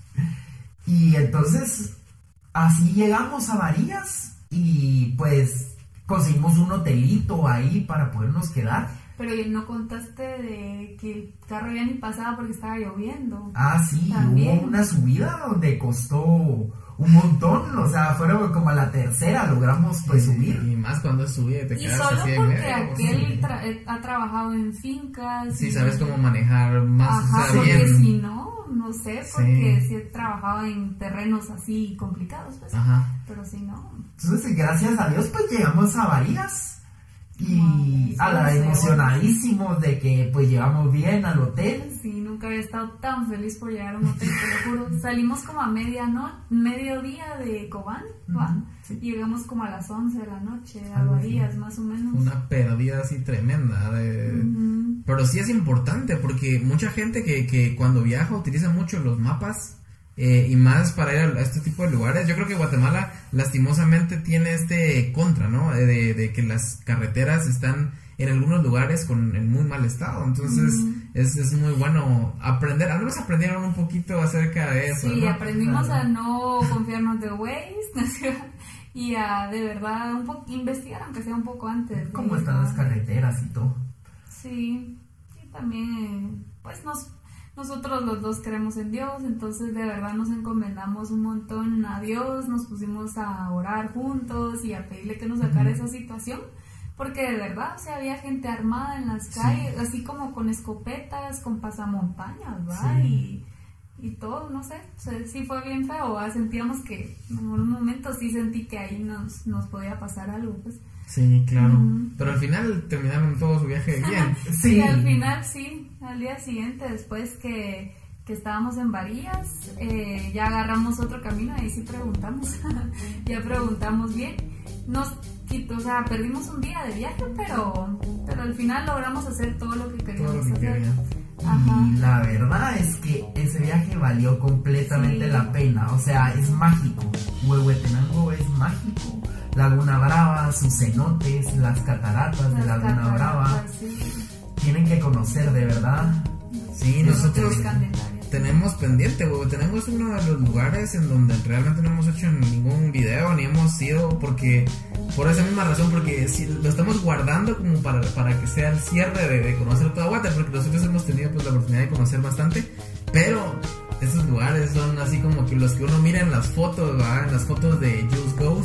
Y entonces así llegamos a Varías y pues conseguimos un hotelito ahí para podernos quedar. Pero no contaste de que el carro ya ni pasaba porque estaba lloviendo. Ah, sí, También. hubo una subida donde costó un montón, o sea, fueron como a la tercera, logramos pues subir. Y más cuando subí y te Y quedas solo así en porque medio. aquel tra- eh, ha trabajado en fincas. Sí, y- sabes cómo manejar más, Ajá, o sea, porque bien. si no, no sé, porque Sí. sí he trabajado en terrenos así complicados, pues. Ajá. Pero si no. Entonces, gracias a Dios, pues llegamos a Varías y Ay, a la sí, emocionadísimos de que pues llegamos bien al hotel. Sí, nunca había estado tan feliz por llegar a un hotel, te lo juro. Salimos como a medianoche, mediodía de Cobán, ¿va? Ujú, sí. Y llegamos como a las once de la noche, a Algo así. Varías, más o menos. Una pérdida así tremenda de... Ujú. Pero sí es importante porque mucha gente que, que cuando viaja utiliza mucho los mapas eh, y más para ir a este tipo de lugares. Yo creo que Guatemala lastimosamente tiene este contra, ¿no? De, de- de que las carreteras están en algunos lugares con en muy mal estado. Entonces Ujú. es, es muy bueno aprender. Al menos aprendieron un poquito acerca de eso. Sí, ¿no? aprendimos Claro. a no confiarnos de Waze, ¿no es cierto? Y a de verdad un poco investigar, aunque sea un poco antes. de ¿Cómo ir, están ¿va? las carreteras y todo? Sí, y también, pues nos, nosotros los dos creemos en Dios, entonces de verdad nos encomendamos un montón a Dios, nos pusimos a orar juntos y a pedirle que nos sacara Ujú. esa situación, porque de verdad, o sea, había gente armada en las Sí. calles, así como con escopetas, con pasamontañas, ¿va? Sí. Y, y todo, no sé, o sea, sí fue bien feo, ¿va? Sentíamos que en un momento sí sentí que ahí nos, nos podía pasar algo, pues. Sí, claro. Ujú. Pero al final terminaron todo su viaje bien. Sí, Y al final sí, al día siguiente, después que, que estábamos en Varías, eh, ya agarramos otro camino, ahí sí preguntamos, ya preguntamos bien. Nos quitó, o sea, perdimos un día de viaje, pero, pero al final logramos hacer todo lo que Todo queríamos lo que hacer. quería. Ajá. y la verdad es que ese viaje valió completamente Sí. la pena, o sea, es mágico. Huehuetenango es mágico. Laguna Brava, sus cenotes, las cataratas de Las Laguna Brava, cataratas, sí. tienen que conocer de verdad. Sí, nosotros Los Candelarios. tenemos pendiente, güey. Tenemos uno de los lugares en donde realmente no hemos hecho ningún video ni hemos ido porque por esa misma razón, porque si lo estamos guardando como para, para que sea el cierre de, de conocer toda Guate, porque nosotros hemos tenido pues la oportunidad de conocer bastante, pero esos lugares son así como que los que uno mira en las fotos, ¿verdad? En las fotos de Jules Ghost.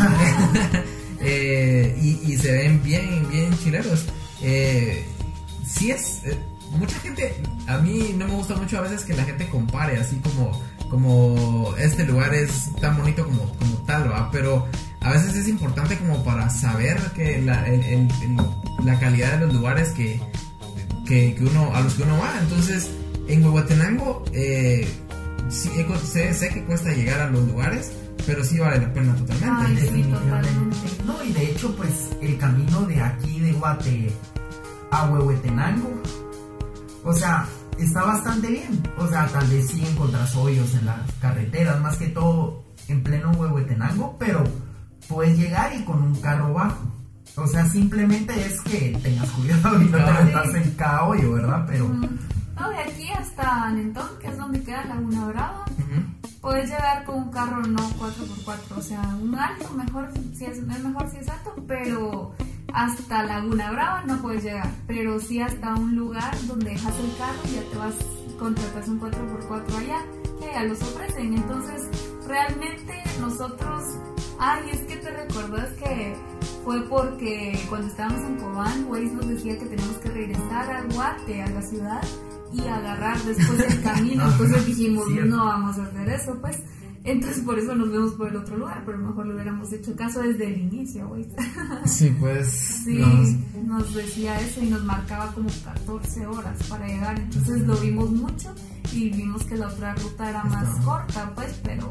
eh, y, y se ven bien, bien chileros. Eh, sí es... Eh, mucha gente, a mí no me gusta mucho a veces que la gente compare así como, como este lugar es tan bonito como, como tal, ¿va? Pero a veces es importante como para saber que la, el, el, el, la calidad de los lugares que, que, que uno, a los que uno va. Entonces, en Huehuetenango, eh, sí, sé, sé que cuesta llegar a los lugares, pero sí vale la pena totalmente. Ay, Definitivamente. sí, totalmente. No, y de hecho, pues el camino de aquí de Guate a Huehuetenango, o sea, está bastante bien. O sea, tal vez sí encontrás hoyos en las carreteras, más que todo en pleno Huehuetenango, pero puedes llegar y con un carro bajo. O sea, simplemente es que tengas cuidado y no te metas en cada hoyo, ¿verdad? Pero... No, de aquí hasta Nentón, que es donde queda Laguna Brava, Uh-huh. puedes llegar con un carro no cuatro por cuatro, o sea, un alto, mejor si es, es mejor si es alto, pero hasta Laguna Brava no puedes llegar, pero sí hasta un lugar donde dejas el carro y ya te vas, contratas un cuatro por cuatro allá, que ya los ofrecen. Entonces, realmente nosotros, ay, es que te recuerdas que fue porque cuando estábamos en Cobán, Waze nos decía que teníamos que regresar a Guate, a la ciudad, y agarrar después el camino. Entonces dijimos, Cierto. no vamos a hacer eso, pues. Entonces por eso nos vemos por el otro lugar, pero mejor le hubiéramos hecho caso desde el inicio, güey. Sí, pues. Sí, Nos... nos decía eso y nos marcaba como catorce horas para llegar. Entonces lo vimos mucho y vimos que la otra ruta era más Está. corta, pues, pero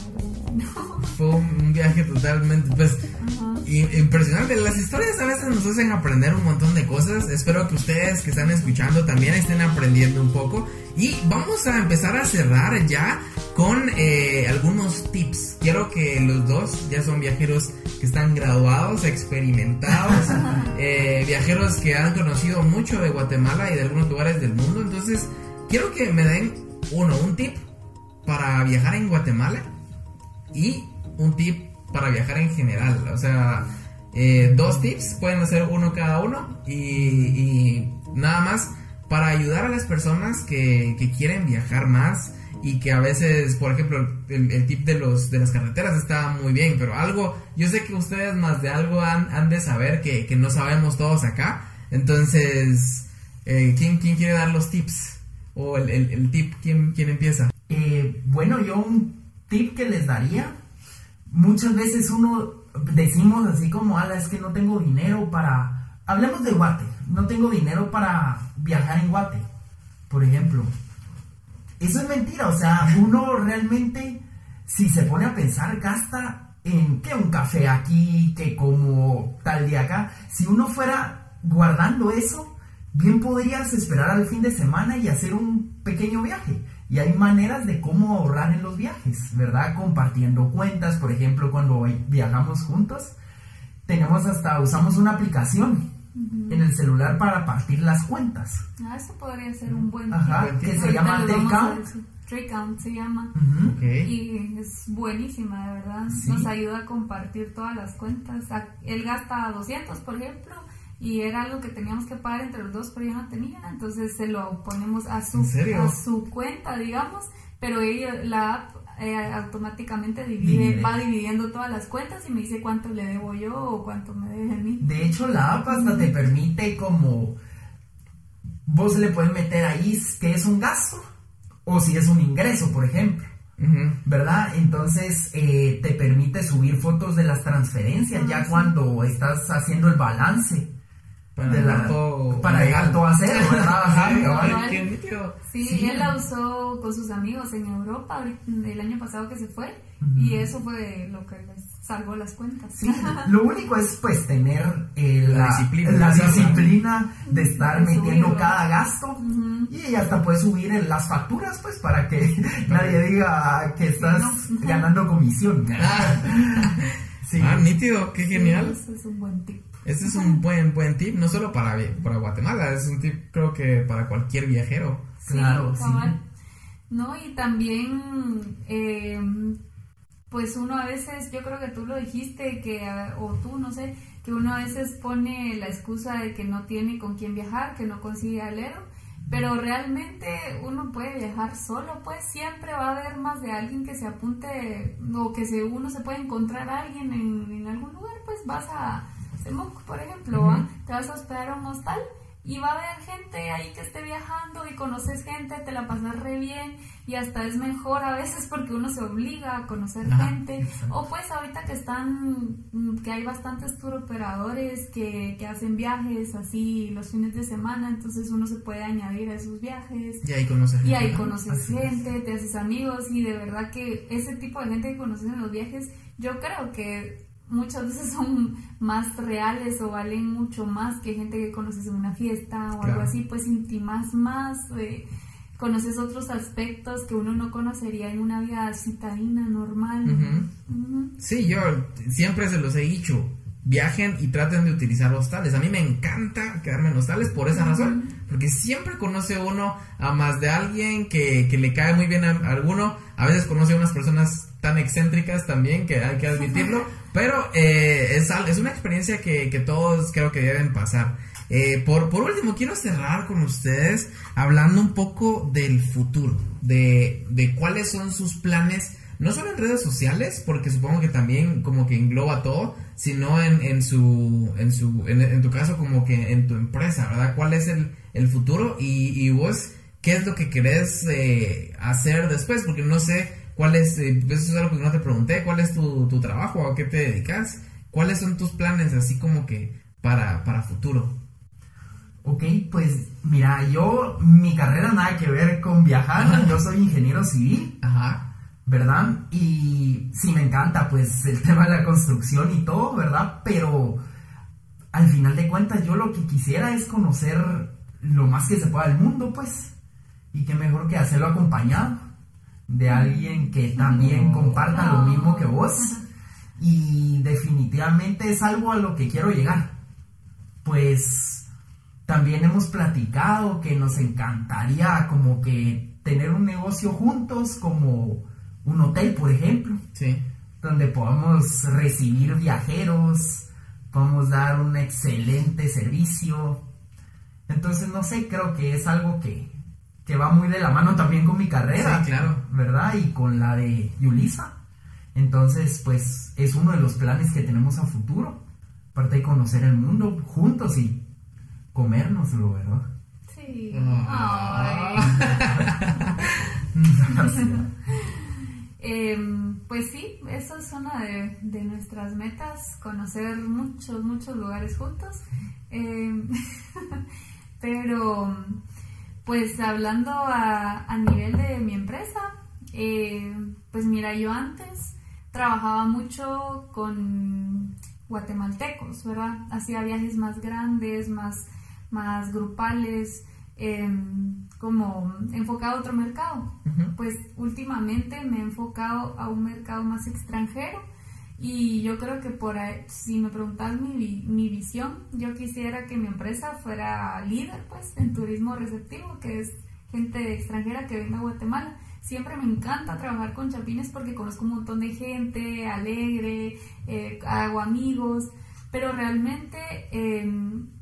no. Fue un viaje totalmente, pues, Ajá. i- impresionante. Las historias a veces nos hacen aprender un montón de cosas. Espero que ustedes que están escuchando también estén aprendiendo un poco. Y vamos a empezar a cerrar ya con eh, algunos tips. Quiero que los dos ya son viajeros que están graduados, experimentados, eh, viajeros que han conocido mucho de Guatemala y de algunos lugares del mundo. Entonces, quiero que me den uno, un tip para viajar en Guatemala y un tip para viajar en general. O sea, eh, dos tips, pueden hacer uno cada uno y, y nada más para ayudar a las personas que, que quieren viajar más y que a veces, por ejemplo, el, el tip de los de las carreteras está muy bien, pero algo, yo sé que ustedes más de algo han, han de saber que, que no sabemos todos acá. Entonces, eh, ¿quién, ¿quién quiere dar los tips? O el, el, el tip, ¿quién, ¿quién empieza? Eh, bueno, yo un tip que les daría, muchas veces uno decimos así como, ala, es que no tengo dinero para, hablemos de Guate, no tengo dinero para viajar en Guate, por ejemplo. Eso es mentira, o sea, uno realmente, si se pone a pensar, gasta en que un café aquí, que como tal día acá. Si uno fuera guardando eso, bien podrías esperar al fin de semana y hacer un pequeño viaje. Y hay maneras de cómo ahorrar en los viajes, ¿verdad? Compartiendo cuentas, por ejemplo, cuando viajamos juntos, tenemos hasta, usamos una aplicación uh-huh. en el celular para partir las cuentas. Ah, eso podría ser un buen Ajá, tip. que se Ahorita llama lo Take vamos a Count. decir. Take Count se llama. Uh-huh. Okay. Y es buenísima, de verdad. Sí. Nos ayuda a compartir todas las cuentas. Él gasta doscientos, por ejemplo, y era algo que teníamos que pagar entre los dos, pero yo no tenía. Entonces se lo ponemos a su, ¿En serio? a su cuenta, digamos. Pero ella, la app eh, automáticamente divide, Divide. va dividiendo todas las cuentas y me dice cuánto le debo yo o cuánto me debe a mí. De hecho, la app hasta te permite como, vos le puedes meter ahí que es un gasto o si es un ingreso, por ejemplo. Uh-huh. ¿Verdad? Entonces eh, te permite subir fotos de las transferencias Ah, ya sí. cuando estás haciendo el balance Para de la- dejar todo para legal. dejar todo a cero, ¿verdad? Ajá, Ay, cabal. ay, qué nítido. Sí, Sí. él la usó con sus amigos en Europa ahorita- el año pasado que se fue Ujú. y eso fue lo que les salvó las cuentas. Sí, lo único es pues tener eh, La la, disciplina. la disciplina de estar De metiendo subirlo. cada gasto. Ujú. Y hasta puedes subir en las facturas, pues, para que nadie diga que estás No. ganando comisión. Sí. Ah, nítido, qué genial. Sí, eso es un buen tip. Este es un buen buen tip, no solo para, vi- para Guatemala, es un tip creo que para cualquier viajero. Claro, sí. sí. cabal. No, y también, eh, pues uno a veces, yo creo que tú lo dijiste, que ah, o tú, no sé, que uno a veces pone la excusa de que no tiene con quién viajar, que no consigue alero, pero realmente uno puede viajar solo, pues siempre va a haber más de alguien que se apunte, o que se, uno se puede encontrar a alguien en, en algún lugar, pues vas a Semuc, por ejemplo, Ujú. ¿va? Te vas a hospedar a un hostal y va a haber gente ahí que esté viajando y conoces gente, te la pasas re bien y hasta es mejor a veces porque uno se obliga a conocer Ajá, gente. Exacto. O pues ahorita que están, que hay bastantes tour operadores que, que hacen viajes así los fines de semana, entonces uno se puede añadir a esos viajes. Y ahí conoces gente. Y ahí conoces gente, te haces amigos y de verdad que ese tipo de gente que conoces en los viajes, yo creo que muchas veces son más reales o valen mucho más que gente que conoces en una fiesta o claro. algo así, pues intimas más, eh, conoces otros aspectos que uno no conocería en una vida citadina normal. Uh-huh. Uh-huh. Sí, yo siempre se los he dicho, viajen y traten de utilizar hostales. A mí me encanta quedarme en hostales por esa uh-huh. razón, porque siempre conoce uno a más de alguien que, que le cae muy bien a alguno. A veces conoce a unas personas tan excéntricas también, que hay que admitirlo, pero eh, es, es una experiencia que, que todos creo que deben pasar. Eh, por, por último, quiero cerrar con ustedes hablando un poco del futuro, de, de cuáles son sus planes, no solo en redes sociales, porque supongo que también como que engloba todo, sino en, en su, en su, en, en tu caso como que en tu empresa, ¿verdad? ¿Cuál es el, el futuro? Y, y vos, ¿qué es lo que querés eh, hacer después? Porque no sé cuál es, eh, eso es algo que no te pregunté, ¿cuál es tu, tu trabajo? ¿A qué te dedicas? ¿Cuáles son tus planes así como que para, para futuro? Ok, pues mira, yo, mi carrera nada que ver con viajar, Ajá. yo soy ingeniero civil, Ajá. ¿verdad? Y sí me encanta pues el tema de la construcción y todo, ¿verdad? Pero al final de cuentas yo lo que quisiera es conocer lo más que se pueda del mundo, pues, y qué mejor que hacerlo acompañado de alguien que también oh. comparta oh. lo mismo que vos, y definitivamente es algo a lo que quiero llegar. Pues también hemos platicado que nos encantaría como que tener un negocio juntos, como un hotel, por ejemplo, sí. donde podamos recibir viajeros, podamos dar un excelente servicio. Entonces, no sé, creo que es algo que, que va muy de la mano también con mi carrera, sí, claro. ¿verdad? Y con la de Yulisa. Entonces, pues, es uno de los planes que tenemos a futuro, aparte de conocer el mundo juntos y comérnoslo, ¿verdad? Sí. Ay. eh, pues sí, eso es una de, de nuestras metas, conocer muchos, muchos lugares juntos. Eh, pero, pues hablando a, a nivel de mi empresa, eh, pues mira, yo antes trabajaba mucho con guatemaltecos, ¿verdad? Hacía viajes más grandes, más más grupales, eh, como enfocado a otro mercado. Uh-huh. Pues últimamente me he enfocado a un mercado más extranjero y yo creo que por ahí, si me preguntas mi, mi visión, yo quisiera que mi empresa fuera líder pues en turismo receptivo, que es gente extranjera que venga a Guatemala. Siempre me encanta trabajar con chapines porque conozco un montón de gente alegre, eh, hago amigos, pero realmente eh,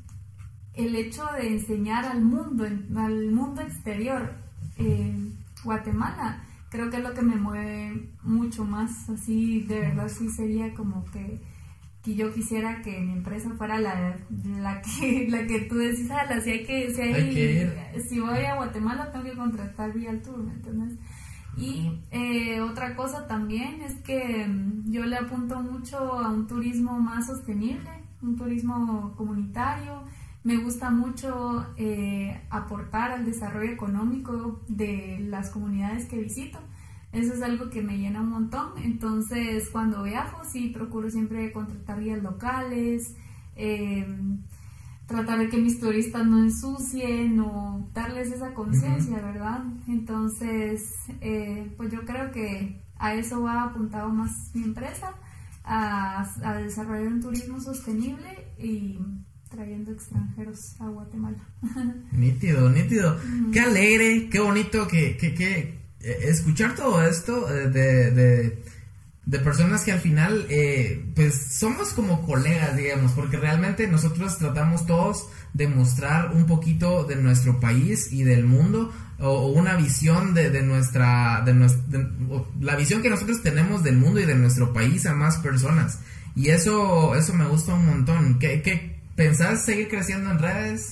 el hecho de enseñar al mundo, al mundo exterior, eh, Guatemala, creo que es lo que me mueve mucho más. Así, de verdad, sí sería como que, que yo quisiera que mi empresa fuera la, la, que, la que tú decís, ah, la, si, hay que, si, hay, hay que ir. Si voy a Guatemala tengo que contratar vía tour, ¿me entiendes? Y eh, otra cosa también es que yo le apunto mucho a un turismo más sostenible, un turismo comunitario. Me gusta mucho eh, aportar al desarrollo económico de las comunidades que visito. Eso es algo que me llena un montón. Entonces, cuando viajo, sí procuro siempre contratar guías locales, eh, tratar de que mis turistas no ensucien o darles esa conciencia, uh-huh. ¿verdad? Entonces, eh, pues yo creo que a eso va apuntado más mi empresa, a, a desarrollar un turismo sostenible y trayendo extranjeros a Guatemala. Nítido, nítido. Mm. Qué alegre, qué bonito que, que, que eh, escuchar todo esto eh, de, de, de personas que al final eh, pues somos como colegas, digamos, porque realmente nosotros tratamos todos de mostrar un poquito de nuestro país y del mundo, o, o una visión de, de nuestra, de, nuestra de, la visión que nosotros tenemos del mundo y de nuestro país a más personas, y eso, eso me gusta un montón. ¿Qué, qué ¿Pensás seguir creciendo en redes?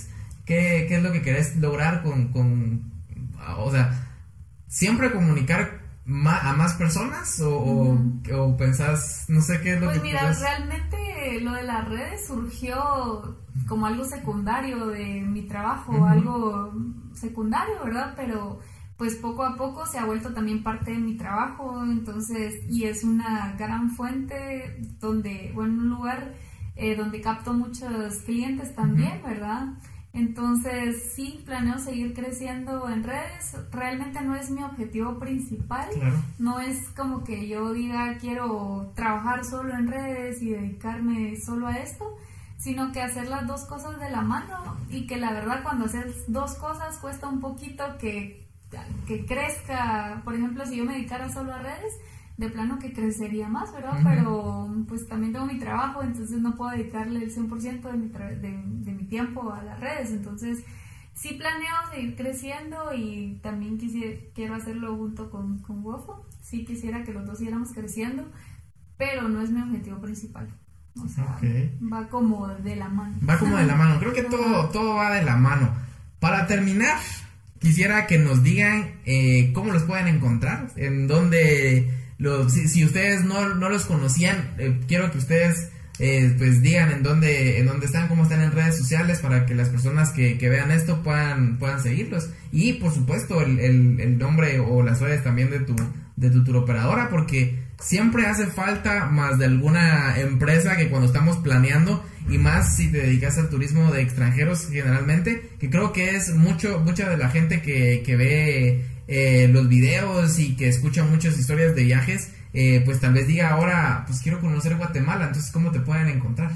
¿Qué, qué es lo que querés lograr con, con, o sea, siempre comunicar ma- a más personas o, uh-huh. o, o pensás, no sé qué es lo pues que mira, querés? Realmente lo de las redes surgió como algo secundario de mi trabajo, uh-huh. algo secundario, ¿verdad? Pero pues poco a poco se ha vuelto también parte de mi trabajo, entonces, y es una gran fuente donde, bueno, un lugar eh, donde capto muchos clientes también, uh-huh. ¿verdad? Entonces sí, planeo seguir creciendo en redes. Realmente no es mi objetivo principal, claro. No es como que yo diga quiero trabajar solo en redes y dedicarme solo a esto, sino que hacer las dos cosas de la mano, y que la verdad cuando haces dos cosas cuesta un poquito que, que crezca. Por ejemplo, si yo me dedicara solo a redes, de plano que crecería más, ¿verdad? Uh-huh. Pero pues también tengo mi trabajo, entonces no puedo dedicarle el cien por ciento de mi, tra- de, de mi tiempo a las redes. Entonces sí planeo seguir creciendo, y también quisiera, quiero hacerlo junto con, con Wofo. Sí quisiera que los dos siguiéramos creciendo, pero no es mi objetivo principal. O sea, okay. va como de la mano. Va como de la mano. Creo que todo, todo va de la mano. Para terminar, quisiera que nos digan eh, cómo los pueden encontrar, en dónde... Los, si, si ustedes no, no los conocían, eh, quiero que ustedes eh, pues digan en dónde en dónde están, cómo están en redes sociales, para que las personas que, que vean esto puedan puedan seguirlos. Y por supuesto el, el, el nombre o las redes también de tu de tu turoperadora, porque siempre hace falta más de alguna empresa que cuando estamos planeando, y más si te dedicas al turismo de extranjeros generalmente, que creo que es mucho mucha de la gente que, que ve eh, los videos y que escucha muchas historias de viajes, eh, pues tal vez diga ahora, pues quiero conocer Guatemala. Entonces, ¿cómo te pueden encontrar?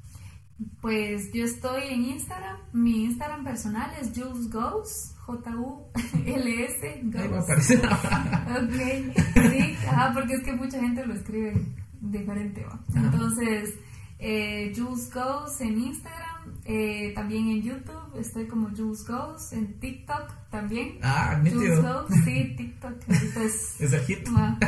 Pues yo estoy en Instagram. Mi Instagram personal es Jules Goes, J U L S Goes. Ahí va a aparecer. Ok, sí, ajá, porque es que mucha gente lo escribe diferente, ¿va? Entonces, eh, Jules Goes en Instagram, eh, también en YouTube estoy como Jules Goes, en TikTok también. Ah, nítido. Jules Goes, sí, TikTok. Es, es el hit. Bueno.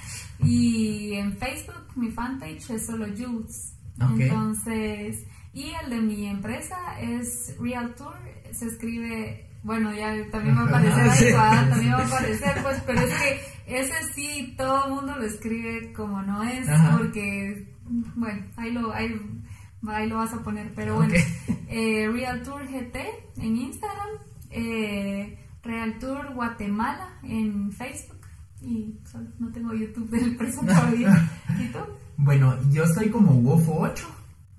Y en Facebook mi fanpage es solo Jules. Okay. Entonces, y el de mi empresa es Real Tour, se escribe, bueno, ya también va a aparecer ahí, va, también va a aparecer, pues, pero es que ese sí, todo el mundo lo escribe como no es, ajá. Porque, bueno, ahí lo, ahí, ahí lo vas a poner, pero bueno, okay. eh, Real Tour G T en Instagram, eh, Real Tour Guatemala en Facebook, y solo no tengo YouTube de la empresa todavía. ¿Y tú? Bueno, yo estoy como Wofo ocho,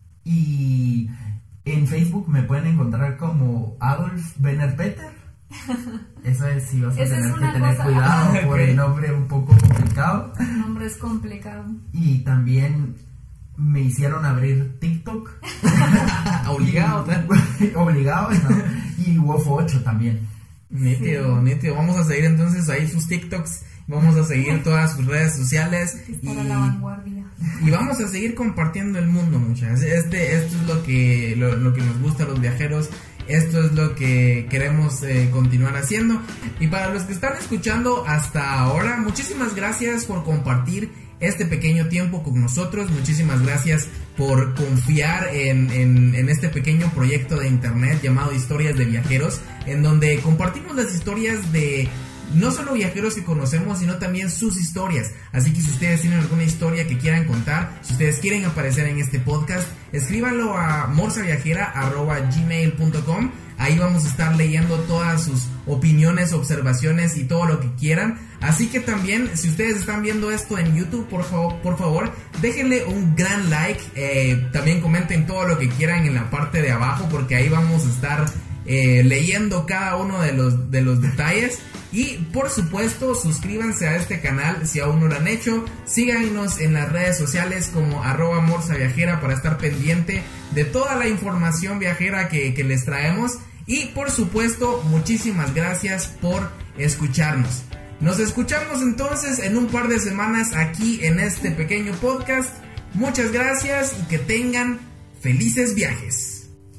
y en Facebook me pueden encontrar como Adolf Benner Peter. Eso es, si vas a Esa tener es que tener cosa, cuidado ah, por el nombre un poco complicado. El nombre es complicado. Y también me hicieron abrir TikTok. Obligado, y, obligado, ¿no? Y Wofo ocho también. Nítido, sí. nítido. Vamos a seguir entonces ahí sus TikToks. Vamos a seguir todas sus redes sociales. Y, la vanguardia. Y vamos a seguir compartiendo el mundo, muchachos. Este, esto es lo que, lo, lo que nos gusta a los viajeros. Esto es lo que queremos eh, continuar haciendo. Y para los que están escuchando hasta ahora, muchísimas gracias por compartir este pequeño tiempo con nosotros. Muchísimas gracias por confiar en, en, en este pequeño proyecto de internet llamado Historias de Viajeros, en donde compartimos las historias de no solo viajeros que conocemos, sino también sus historias. Así que si ustedes tienen alguna historia que quieran contar, si ustedes quieren aparecer en este podcast, escríbanlo a morsaviajera arroba gmail punto com. Ahí vamos a estar leyendo todas sus opiniones, observaciones y todo lo que quieran. Así que también, si ustedes están viendo esto en YouTube, por favor, por favor déjenle un gran like. Eh, también comenten todo lo que quieran en la parte de abajo, porque ahí vamos a estar eh, leyendo cada uno de los, de los detalles. Y por supuesto, suscríbanse a este canal si aún no lo han hecho. Síganos en las redes sociales como arroba morsaviajera para estar pendiente de toda la información viajera que, que les traemos. Y por supuesto, muchísimas gracias por escucharnos. Nos escuchamos entonces en un par de semanas aquí en este pequeño podcast. Muchas gracias y que tengan felices viajes.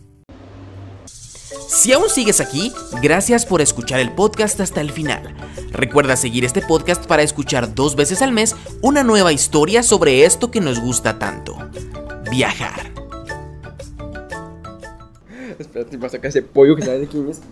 Si aún sigues aquí, gracias por escuchar el podcast hasta el final. Recuerda seguir este podcast para escuchar dos veces al mes una nueva historia sobre esto que nos gusta tanto: viajar. Espérate, va a sacar ese pollo que sabe de quién es.